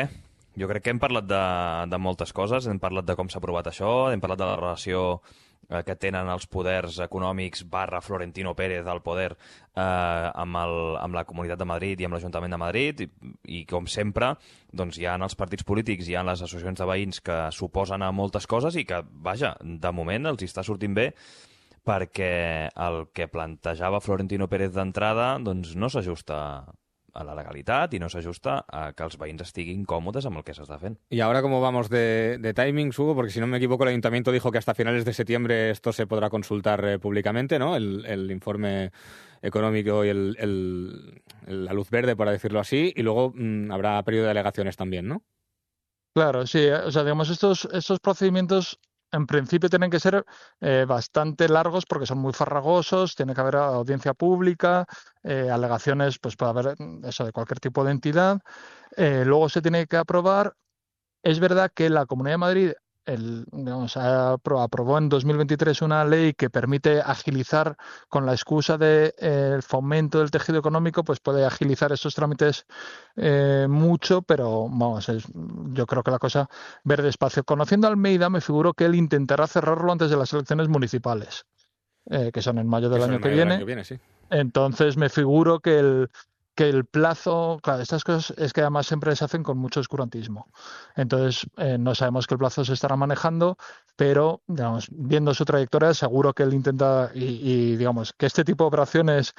Q: Jo crec que hem parlat de moltes coses, hem parlat de com s'ha aprovat això, hem parlat de la relació que tenen els poders econòmics / Florentino Pérez al poder amb la Comunitat de Madrid i amb l'Ajuntament de Madrid i com sempre doncs hi ha els partits polítics, hi ha les associacions de veïns que s'oposen a moltes coses i que, vaja, de moment els està sortint bé perquè el que plantejava Florentino Pérez d'entrada doncs no s'ajusta a la legalitat y no s'ajusta a que els veïns estiguin còmodes amb el que s'està fent.
D: Y ahora, ¿cómo vamos de timings, Hugo? Porque si no me equivoco, el Ayuntamiento dijo que hasta finales de septiembre esto se podrá consultar públicamente, ¿no? El informe económico y la luz verde, por decirlo así, y luego habrá periodo de alegaciones también, ¿no?
R: Claro, sí. O sea, digamos, estos procedimientos en principio tienen que ser bastante largos porque son muy farragosos, tiene que haber audiencia pública, alegaciones, pues puede haber eso de cualquier tipo de entidad. Luego se tiene que aprobar. Es verdad que la Comunidad de Madrid aprobó en 2023 una ley que permite agilizar, con la excusa del fomento del tejido económico, pues puede agilizar estos trámites mucho, pero vamos, yo creo que la cosa ver despacio. Conociendo a Almeida, me figuro que él intentará cerrarlo antes de las elecciones municipales, que son en mayo del año que viene.
D: Sí.
R: Entonces me figuro que el plazo, claro, estas cosas es que además siempre se hacen con mucho oscurantismo. Entonces, no sabemos qué plazo se estará manejando, pero, digamos, viendo su trayectoria, seguro que él intenta, y digamos, que este tipo de operaciones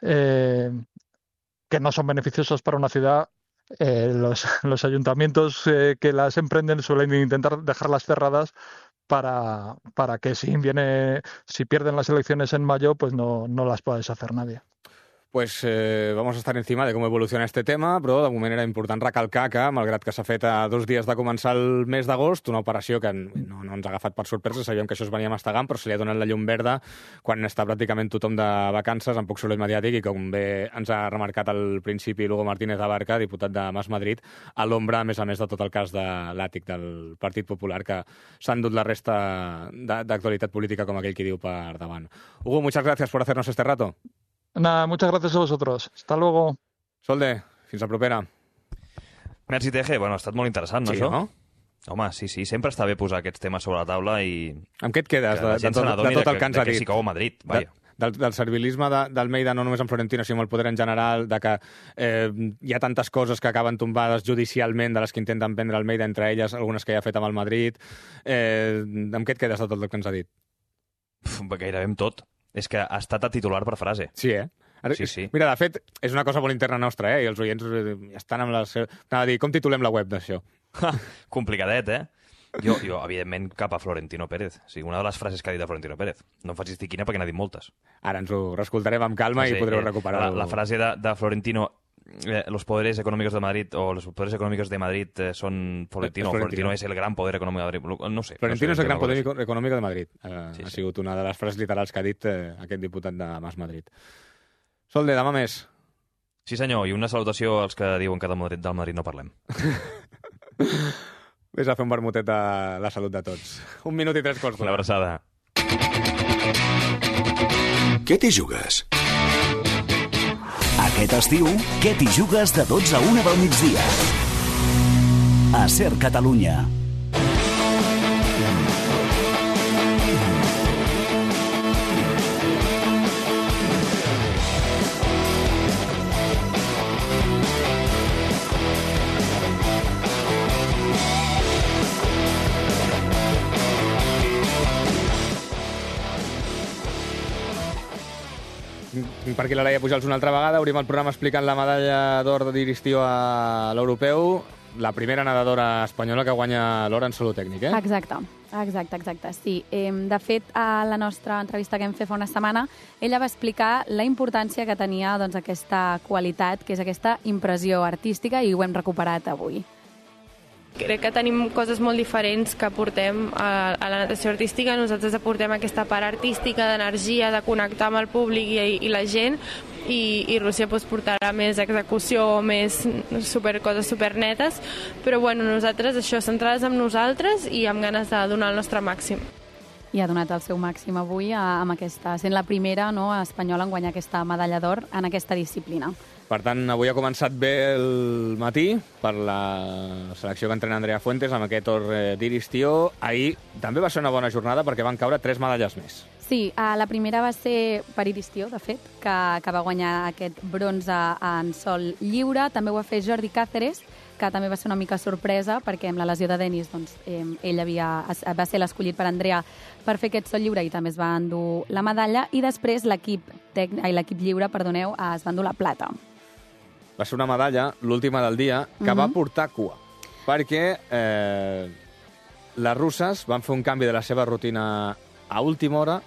R: que no son beneficiosos para una ciudad, los ayuntamientos que las emprenden suelen intentar dejarlas cerradas para que si pierden las elecciones en mayo, pues no las pueda deshacer nadie.
D: Pues vamos a estar encima de com evoluciona este tema, però de moment era important recalcar que, malgrat que s'ha fet a 2 dies de començar el mes d'agost, una operació que no ens ha agafat per sorpresa, sabíem que això es venia mastegant, però se li ha donat la llum verda quan està pràcticament tothom de vacances, amb poc soroll mediàtic, i com bé ens ha remarcat al principi Lugo Martínez Abarca, diputat de Mas Madrid, a l'ombra, a més de tot el cas de l'àtic del Partit Popular, que s'ha endut la resta d'actualitat política, com aquell qui diu, per davant. Hugo, muchas gracias por hacernos este rato.
R: Nada, muchas gracias a vosotros. Hasta luego.
D: Solde, fins la propera.
Q: Merci, TG. Bueno, ha estat molt interessant, no,
D: sí,
Q: això?
D: No?
Q: Home, sí, sempre està bé posar aquests temes sobre la taula i...
D: Amb què et quedes de tot el que ens ha dit?
Q: Que s'hi cou a Madrid, vaja.
D: Del servilisme d'Almeida, no només amb Florentino, sinó amb el poder en general, de que hi ha tantes coses que acaben tombades judicialment de les que intenten prendre Almeida, entre elles algunes que ja ha fet amb el Madrid. Amb què et quedes de tot el que ens ha dit?
Q: Gairebé amb tot. És que ha estat a titular per frase.
D: Sí,
Q: Sí.
D: Mira, de fet, és una cosa molt interna nostra, i els oients estan amb anava a dir, com titulem la web d'això?
Q: Complicadet, Jo, evidentment, cap a Florentino Pérez. O sigui, una de les frases que ha dit de Florentino Pérez. No em facis dir quina perquè n'ha dit moltes.
D: Ara ens ho reescoltarem amb calma i podreu recuperar-ho.
Q: La frase de Florentino... los poderes económicos de Madrid o los poderes económicos de Madrid son Florentino. Florentino es el gran poder económico de Madrid. No sé.
D: Florentino és el gran poder econòmic de Madrid. Ha sigut una de les frases literals que ha dit aquest diputat de Mas Madrid. Solde, demà més.
Q: Sí, senyor, i una salutació als que diuen que del Madrid no parlem.
D: Vés a fer un vermutet a la salut de tots. 1 minut i 3 quarts.
Q: Una abraçada.
A: Què t'hi jugues?
S: Aquest estiu, què t'hi jugues de 12 a 1 del migdia? A Ser Catalunya.
D: Per aquí la Laia Pujals una altra vegada, obrim el programa explicant la medalla d'or d'Iristío a l'europeu, la primera nedadora espanyola que guanya l'or en salut tècnic,
E: Exacte, sí. De fet, a la nostra entrevista que vam fer fa una setmana, ella va explicar la importància que tenia aquesta qualitat, que és aquesta impressió artística, i ho hem recuperat avui.
F: Crec que tenim coses molt diferents que aportem a la natació artística. Nosaltres aportem aquesta part artística, d'energia, de connectar amb el públic i la gent, i Rússia portarà més execució, més coses supernetes, però bueno, nosaltres això, centrades en nosaltres i amb ganes de donar el nostre màxim.
E: I ha donat el seu màxim avui amb aquesta, sent la primera espanyola en guanyar aquesta medalla d'or en aquesta disciplina.
D: Per tant, avui ha començat bé el matí per la selecció que entrena Andrea Fuentes amb aquest or d'Iris Tió. Ahir també va ser una bona jornada perquè van caure 3 medalles més.
E: Sí, la primera va ser per Iris Tió, de fet, que va guanyar aquest bronze en sol lliure. També ho va fer Jordi Cáceres, que també va ser una mica sorpresa, perquè amb la lesió de Denis ell va ser l'escollit per Andrea per fer aquest sol lliure i també es va endur la medalla. I després l'equip lliure es va endur la plata.
D: Va ser una medalla, l'última del dia, que va portar cua, perquè les russes van fer un canvi de la seva rutina a última hora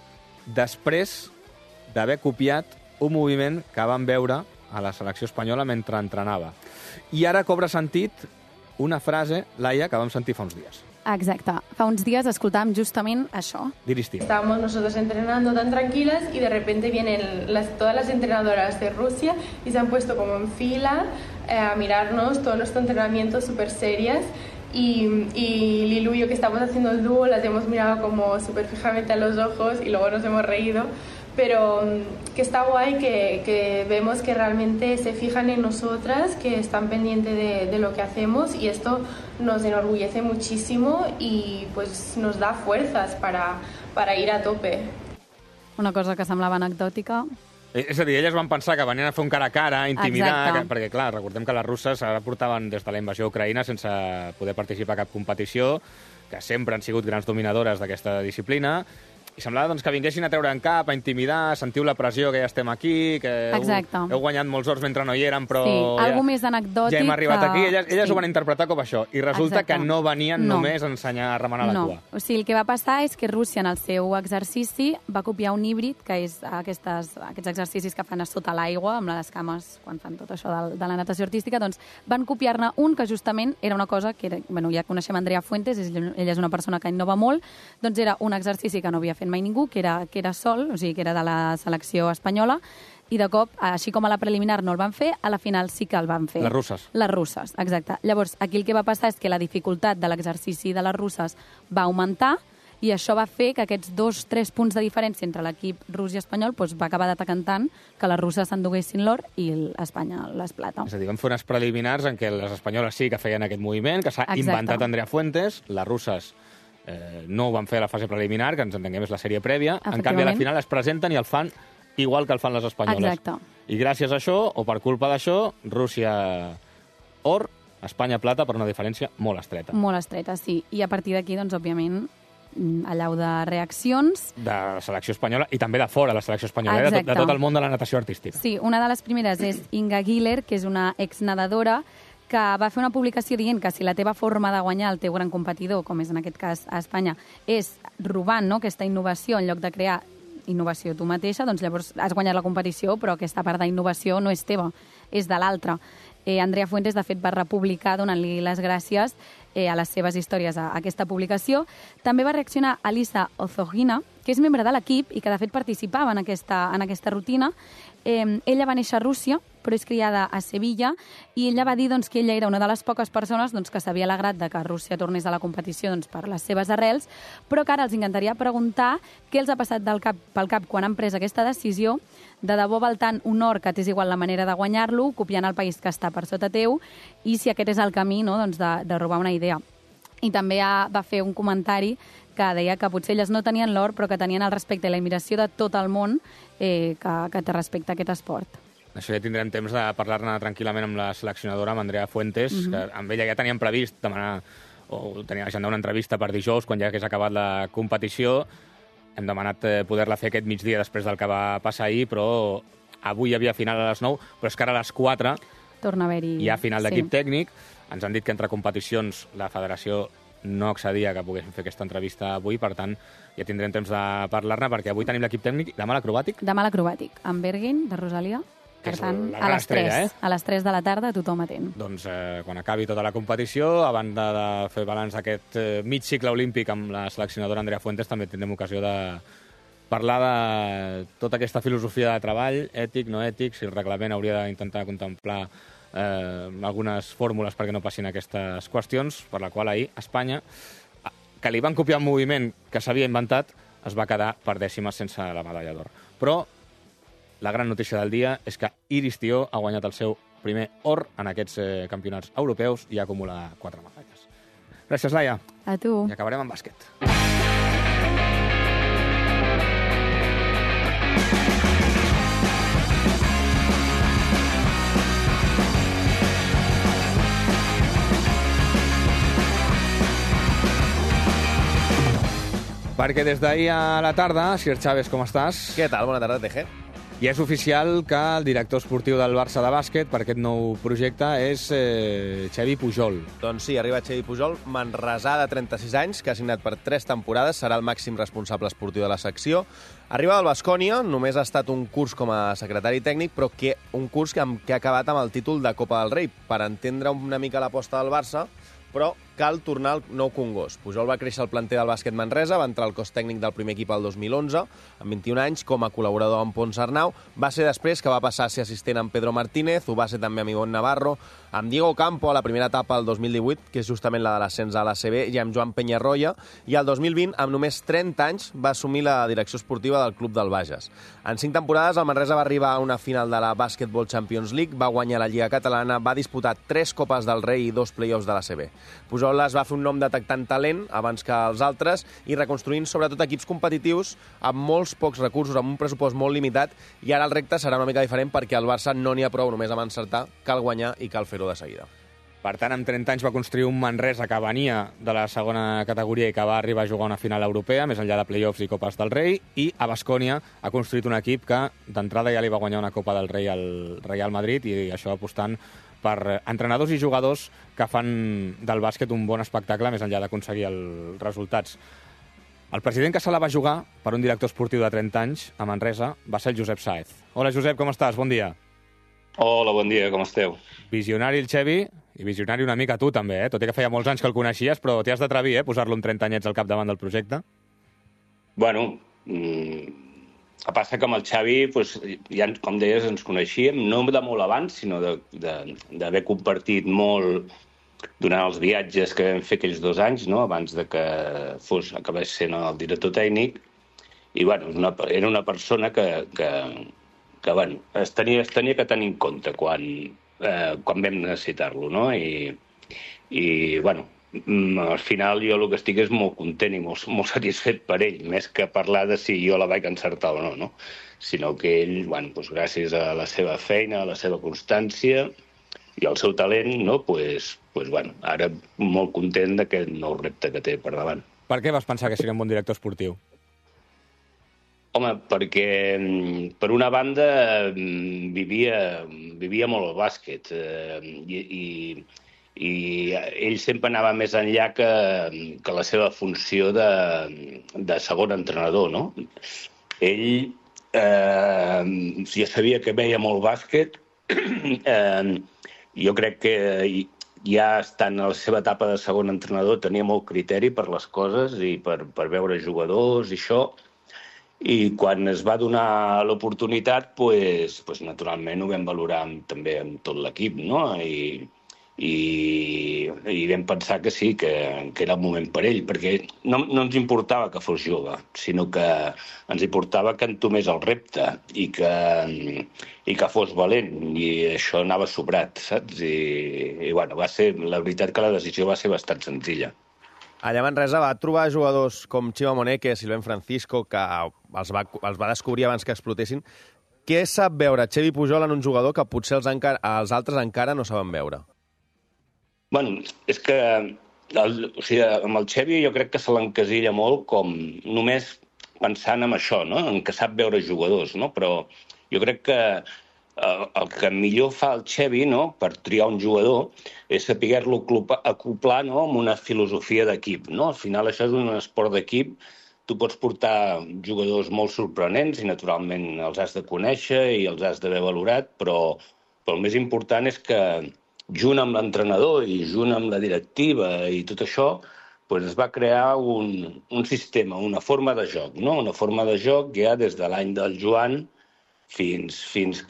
D: després d'haver copiat un moviment que van veure a la selecció espanyola mentre entrenava. I ara cobra sentit una frase, Laia, que vam sentir fa uns dies.
E: Exacte. Fa uns días escoltàvem justament això.
D: D'Iris Tió.
F: Estábamos nosotros entrenando tan tranquilas y de repente vienen todas las entrenadoras de Rusia y se han puesto como en fila a mirarnos todo nuestro entrenamiento súper serias y Lilu y yo que estamos haciendo el dúo las hemos mirado como súper fijamente a los ojos y luego nos hemos reído. Pero que está guay que vemos que realmente se fijan en nosotras, que están pendientes de lo que hacemos y esto nos enorgullece muchísimo y pues nos da fuerzas para ir a tope.
E: Una cosa que semblava anecdòtica.
D: És a dir, elles van pensar que venien a fer un cara a cara, intimidar,
E: Exacte.
D: perquè, clar, recordem que les russes ara portaven des de la invasió a Ucraïna sense poder participar a cap competició, que sempre han sigut grans dominadores d'aquesta disciplina, i semblava doncs, que vinguessin a treure en cap, a intimidar, sentiu la pressió que ja estem aquí, que heu guanyat molts ors mentre no hi érem, però
E: algo més anecdòtic.
D: Ja hem arribat aquí. Elles
E: sí.
D: ho van interpretar com això, i resulta
E: Exacte.
D: que no venien només a ensenyar a remenar la cua.
E: O sigui, el que va passar és que Rússia, en el seu exercici, va copiar un híbrid, que és aquests exercicis que fan a sota l'aigua, amb les cames, quan fan tot això de la natació artística, doncs van copiar-ne un que justament era una cosa que era, ja coneixem Andrea Fuentes, ella és una persona que innova molt, doncs era un exercici que no havia fet mai ningú, que era sol, o sigui, que era de la selecció espanyola, i de cop, així com a la preliminar no el van fer, a la final sí que el van fer.
D: Les russes.
E: Les russes, exacte. Llavors, aquí el que va passar és que la dificultat de l'exercici de les russes va augmentar i això va fer que aquests 2-3 punts de diferència entre l'equip rus i espanyol va acabar decantant que les russes s'enduguessin l'or i Espanya les plata.
D: És a dir, vam fer unes preliminars en què les espanyoles sí que feien aquest moviment, que s'ha inventat Andrea Fuentes, les russes no ho van fer a la fase preliminar, que ens entenguem és la sèrie prèvia, en canvi a la final es presenten i el fan igual que el fan les espanyoles.
E: Exacte.
D: I gràcies a això, o per culpa d'això, Rússia or, Espanya plata, per una diferència molt estreta.
E: Molt estreta, sí. I a partir d'aquí, doncs, òbviament, allau de reaccions.
D: De la selecció espanyola i també de fora la selecció espanyola, de tot el món de la natació artística.
E: Sí, una de les primeres és Inga Giller, que és una exnadadora, que va fer una publicació dient que si la teva forma de guanyar el teu gran competidor, com és en aquest cas a Espanya, és robant aquesta innovació en lloc de crear innovació tu mateixa, doncs llavors has guanyat la competició, però aquesta part d'innovació no és teva, és de l'altra. Andrea Fuentes, de fet, va republicar donant-li les gràcies a les seves històries a aquesta publicació. També va reaccionar Alisa Ozogina, que és membre de l'equip i que, de fet, participava en aquesta rutina. Ella va néixer a Rússia, però és criada a Sevilla, i ella va dir doncs, que ella era una de les poques persones doncs, que s'havia alegrat de que Rússia tornés a la competició doncs, per les seves arrels, però que ara els encantaria preguntar què els ha passat pel cap quan han pres aquesta decisió, de debò val tant un or que t'és igual la manera de guanyar-lo, copiant el país que està per sota teu, i si aquest és el camí doncs, de robar una idea. I també va fer un comentari que deia que potser elles no tenien l'or, però que tenien el respecte i la admiració de tot el món que té respecte a aquest esport.
D: Això ja tindrem temps de parlar-ne tranquil·lament amb la seleccionadora, amb Andrea Fuentes, que amb ella ja teníem previst demanar, o tenia agendar una entrevista per dijous, quan ja hagués acabat la competició. Hem demanat poder-la fer aquest migdia després del que va passar ahir, però avui hi havia final a les 9, però és que ara a les 4
E: torna a haver-hi...
D: Hi ha final d'equip tècnic. Ens han dit que entre competicions la federació no accedia que poguéssim fer aquesta entrevista avui, per tant, ja tindrem temps de parlar-ne, perquè avui tenim l'equip tècnic, demà l'acrobàtic.
E: Demà l'acrobàtic, amb Berguin, de Rosalia. Per tant, a les 3, a les 3 de la tarda, tothom atent.
D: Doncs quan acabi tota la competició, a banda de fer balanç d'aquest mig cicle olímpic amb la seleccionadora Andrea Fuentes, també tindrem ocasió de parlar de tota aquesta filosofia de treball, ètic, no ètic, si el reglament hauria d'intentar contemplar algunes fórmules perquè no passin aquestes qüestions, per la qual ahir Espanya, que li van copiar un moviment que s'havia inventat, es va quedar per dècimes sense la medalla d'or. Però la gran notícia del dia és que Iris Tió ha guanyat el seu primer or en aquests campionats europeus i acumula 4 medalles. Gràcies, Laia.
E: A tu.
D: I acabarem amb bàsquet. Perquè des d'ahir a la tarda, Sir Chávez, com estàs?
T: Què tal? Bona tarda, TG.
D: I és oficial que el director esportiu del Barça de bàsquet per aquest nou projecte és Xevi Pujol.
T: Doncs sí, arriba Xevi Pujol, manresà de 36 anys, que ha signat per 3 temporades, serà el màxim responsable esportiu de la secció. Arriba del Baskonia, només ha estat un curs com a secretari tècnic, però un curs que ha acabat amb el títol de Copa del Rei, per entendre una mica l'aposta del Barça, però cal tornar al nou Congost. Pujol va créixer al planter del bàsquet Manresa, va entrar al cos tècnic del primer equip el 2011, amb 21 anys, com a col·laborador amb Pons Arnau. Va ser després que va passar a ser assistent amb Pedro Martínez, ho va ser també amb Ivonne Navarro, amb Diego Campo a la primera etapa del 2018, que és justament la de l'ascens a l'ACB, i amb Joan Peñarroya, i el 2020, amb només 30 anys, va assumir la direcció esportiva del club del Bages. En 5 temporades, el Manresa va arribar a una final de la Basketball Champions League, va guanyar la Lliga Catalana, va disputar 3 Copes del Rei i 2 play-offs de l'ACB. Pujol es va fer un nom detectant talent abans que els altres i reconstruint sobretot equips competitius amb molts pocs recursos, amb un pressupost molt limitat, i ara el repte serà una mica diferent perquè al Barça no n'hi ha prou només amb encertar, cal guanyar i cal fer-ho de seguida.
D: Per tant, amb 30 anys va construir un Manresa que venia de la segona categoria i que va arribar a jugar una final europea, més enllà de play-offs i Copes del Rei, i a Baskonia ha construït un equip que d'entrada ja li va guanyar una Copa del Rei al Real Madrid, i això apostant per entrenadors i jugadors que fan del bàsquet un bon espectacle més enllà d'aconseguir els resultats. El president que se la va jugar per un director esportiu de 30 anys a Manresa va ser el Josep Sáez. Hola, Josep, com estàs? Bon dia.
U: Hola, bon dia, com esteu?
D: Visionari el Xevi, i visionari una mica tu també, tot i que feia molts anys que el coneixies, però t'hi has d'atrevir, posar-lo amb 30 anyets al capdavant del projecte?
U: Bueno, passa que amb el Xavi, ja, com deies, ens coneixíem, no de molt abans, sinó d'haver compartit molt durant els viatges que vam fer aquells 2 anys, no? Abans de que acabés sent el director tècnic. I bueno, era una persona que bueno, es tenia que tenir en compte quan vam necessitar-lo, no? I bueno, al final jo el que estic és molt content i molt satisfet per ell, més que parlar de si jo la vaig encertar o no, sinó que ell, bueno, gràcies a la seva feina, a la seva constància i al seu talent, bueno, ara molt content d'aquest nou repte que té per davant.
D: Per què vas pensar que seria un bon director esportiu?
U: Home, perquè per una banda vivia molt el bàsquet i ell sempre anava més enllà que la seva funció de segon entrenador, no? Ell ja sabia que veia molt bàsquet, jo crec que ja estant a la seva etapa de segon entrenador tenia molt criteri per les coses i per veure jugadors i això, i quan es va donar l'oportunitat, naturalment ho vam valorar també amb tot l'equip, no? I vam pensar que sí, que era el moment per ell, perquè no ens importava que fos jove, sinó que ens importava que entomés el repte i que fos valent, i això anava sobrat, saps? I bueno, la veritat que la decisió va ser bastant senzilla.
T: Allà a Manresa va trobar jugadors com Chima Moneke, Silvén Francisco, que els va descobrir abans que explotessin. Què sap veure Xevi Pujol en un jugador que potser els altres encara no saben veure?
U: Bueno, és que amb el Xevi jo crec que se l'encasilla molt com només pensant en això, no? En que sap veure jugadors, no? Però jo crec que el que millor fa el Xevi, no, per triar un jugador és saber-lo acoplar, no, amb una filosofia d'equip, no? Al final això és un esport d'equip. Tu pots portar jugadors molt sorprenents i naturalment els has de conèixer i els has d'haver valorat, però el més important és que junt amb l'entrenador i junt amb la directiva i tot això, es va crear un sistema, una forma de joc, no? Una forma de joc ja des de l'any del Joan fins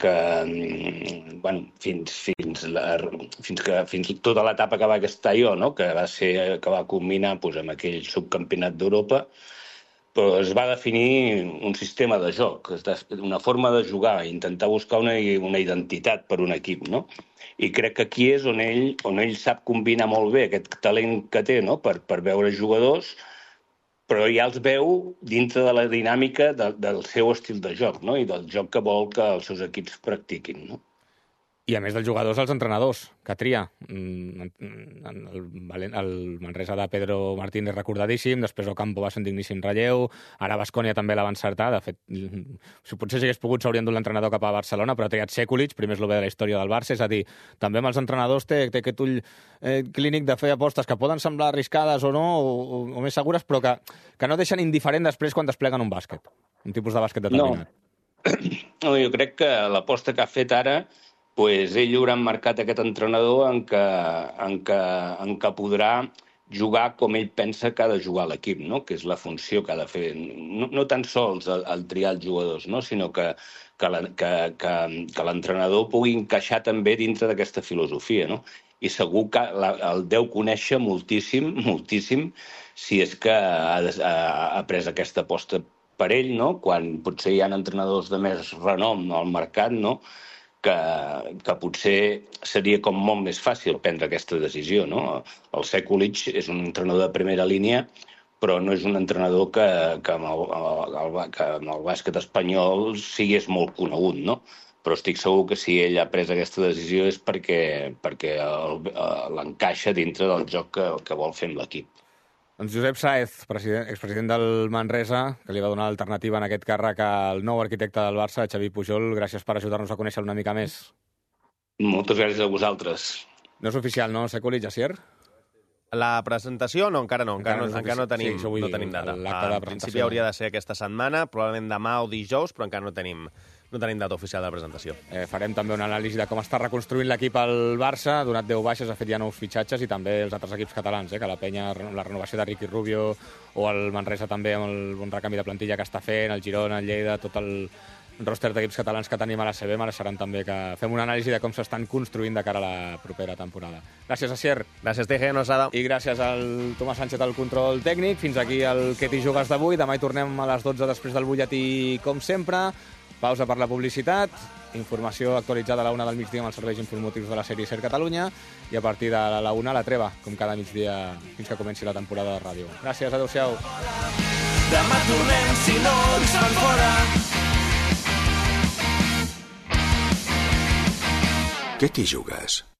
U: tota l'etapa que va estar jo, no? Que va culminar amb aquell subcampionat d'Europa, però es va definir un sistema de joc, una forma de jugar, intentar buscar una identitat per un equip, no? I crec que aquí és on ell sap combinar molt bé aquest talent que té, no? Per veure jugadors, però ja els veu dintre de la dinàmica del seu estil de joc, no? I del joc que vol que els seus equips practiquin, no?
D: I a més dels jugadors, els entrenadors, que tria. El Manresa de Pedro Martínez recordadíssim, després Ocampo va ser un digníssim relleu, ara Baskonia també la va encertar, de fet, si potser s'hagués pogut s'haurien dut l'entrenador cap a Barcelona, però ha triat Sekulic, primer és el bé de la història del Barça, és a dir, també amb els entrenadors té aquest ull clínic de fer apostes que poden semblar arriscades o no, o més segures, però que no deixen indiferent després quan despleguen un bàsquet, un tipus de bàsquet determinat.
U: No, jo crec que l'aposta que ha fet ara pues ell haurà marcat aquest entrenador en què podrà jugar com ell pensa que ha de jugar l'equip, no? Que és la funció que ha de fer. No tan sols el triar els jugadors, no? Sinó que l'entrenador pugui encaixar també dintre d'aquesta filosofia, no? I segur que el deu conèixer moltíssim, moltíssim, si és que ha pres aquesta aposta per ell, no? Quan potser hi ha entrenadors de més renom al mercat, no? Que potser seria com molt més fàcil prendre aquesta decisió, no? El Sekulic és un entrenador de primera línia, però no és un entrenador que amb el bàsquet espanyol sigués molt conegut, no? Però estic segur que si ell ha pres aquesta decisió és perquè l'encaixa dintre del joc que vol fer amb l'equip.
D: Doncs Josep Sáez, expresident del Manresa, que li va donar l'alternativa en aquest càrrec al nou arquitecte del Barça, Xavi Pujol. Gràcies per ajudar-nos a conèixer una mica més.
U: Moltes gràcies a vosaltres.
D: No és oficial, no, Sekulic, Asier?
T: La presentació? No, encara no tenim data. En principi hauria de ser aquesta setmana, probablement demà o dijous, però encara no tenim data oficial de la presentació.
D: Farem també una anàlisi de com està reconstruint l'equip al Barça, ha donat 10 baixes, ha fet ja nous fitxatges, i també els altres equips catalans, que la Penya, la renovació de Ricky Rubio, o el Manresa també amb el bon recanvi de plantilla que està fent, el Girona, el Lleida, tot el roster d'equips catalans que tenim a la CB, mereixeran també que fem una anàlisi de com s'estan construint de cara a la propera temporada. Gràcies, Asier.
T: Gràcies, TG, Nosada.
D: I gràcies al Tomàs Sánchez al control tècnic. Fins aquí el Que t'hi jugues d'avui. Demà hi tornem a les 12 després del butlletí, com sempre. Pausa per la publicitat, informació actualitzada a la 1 del migdia amb els serveis informatius de la sèrie SER Catalunya, i a partir de la 1 la treva, com cada migdia, fins que comenci la temporada de ràdio. Gràcies, adeu-siau.
G: Demà tornem si no ens fan fora.
A: Què t'hi jugues?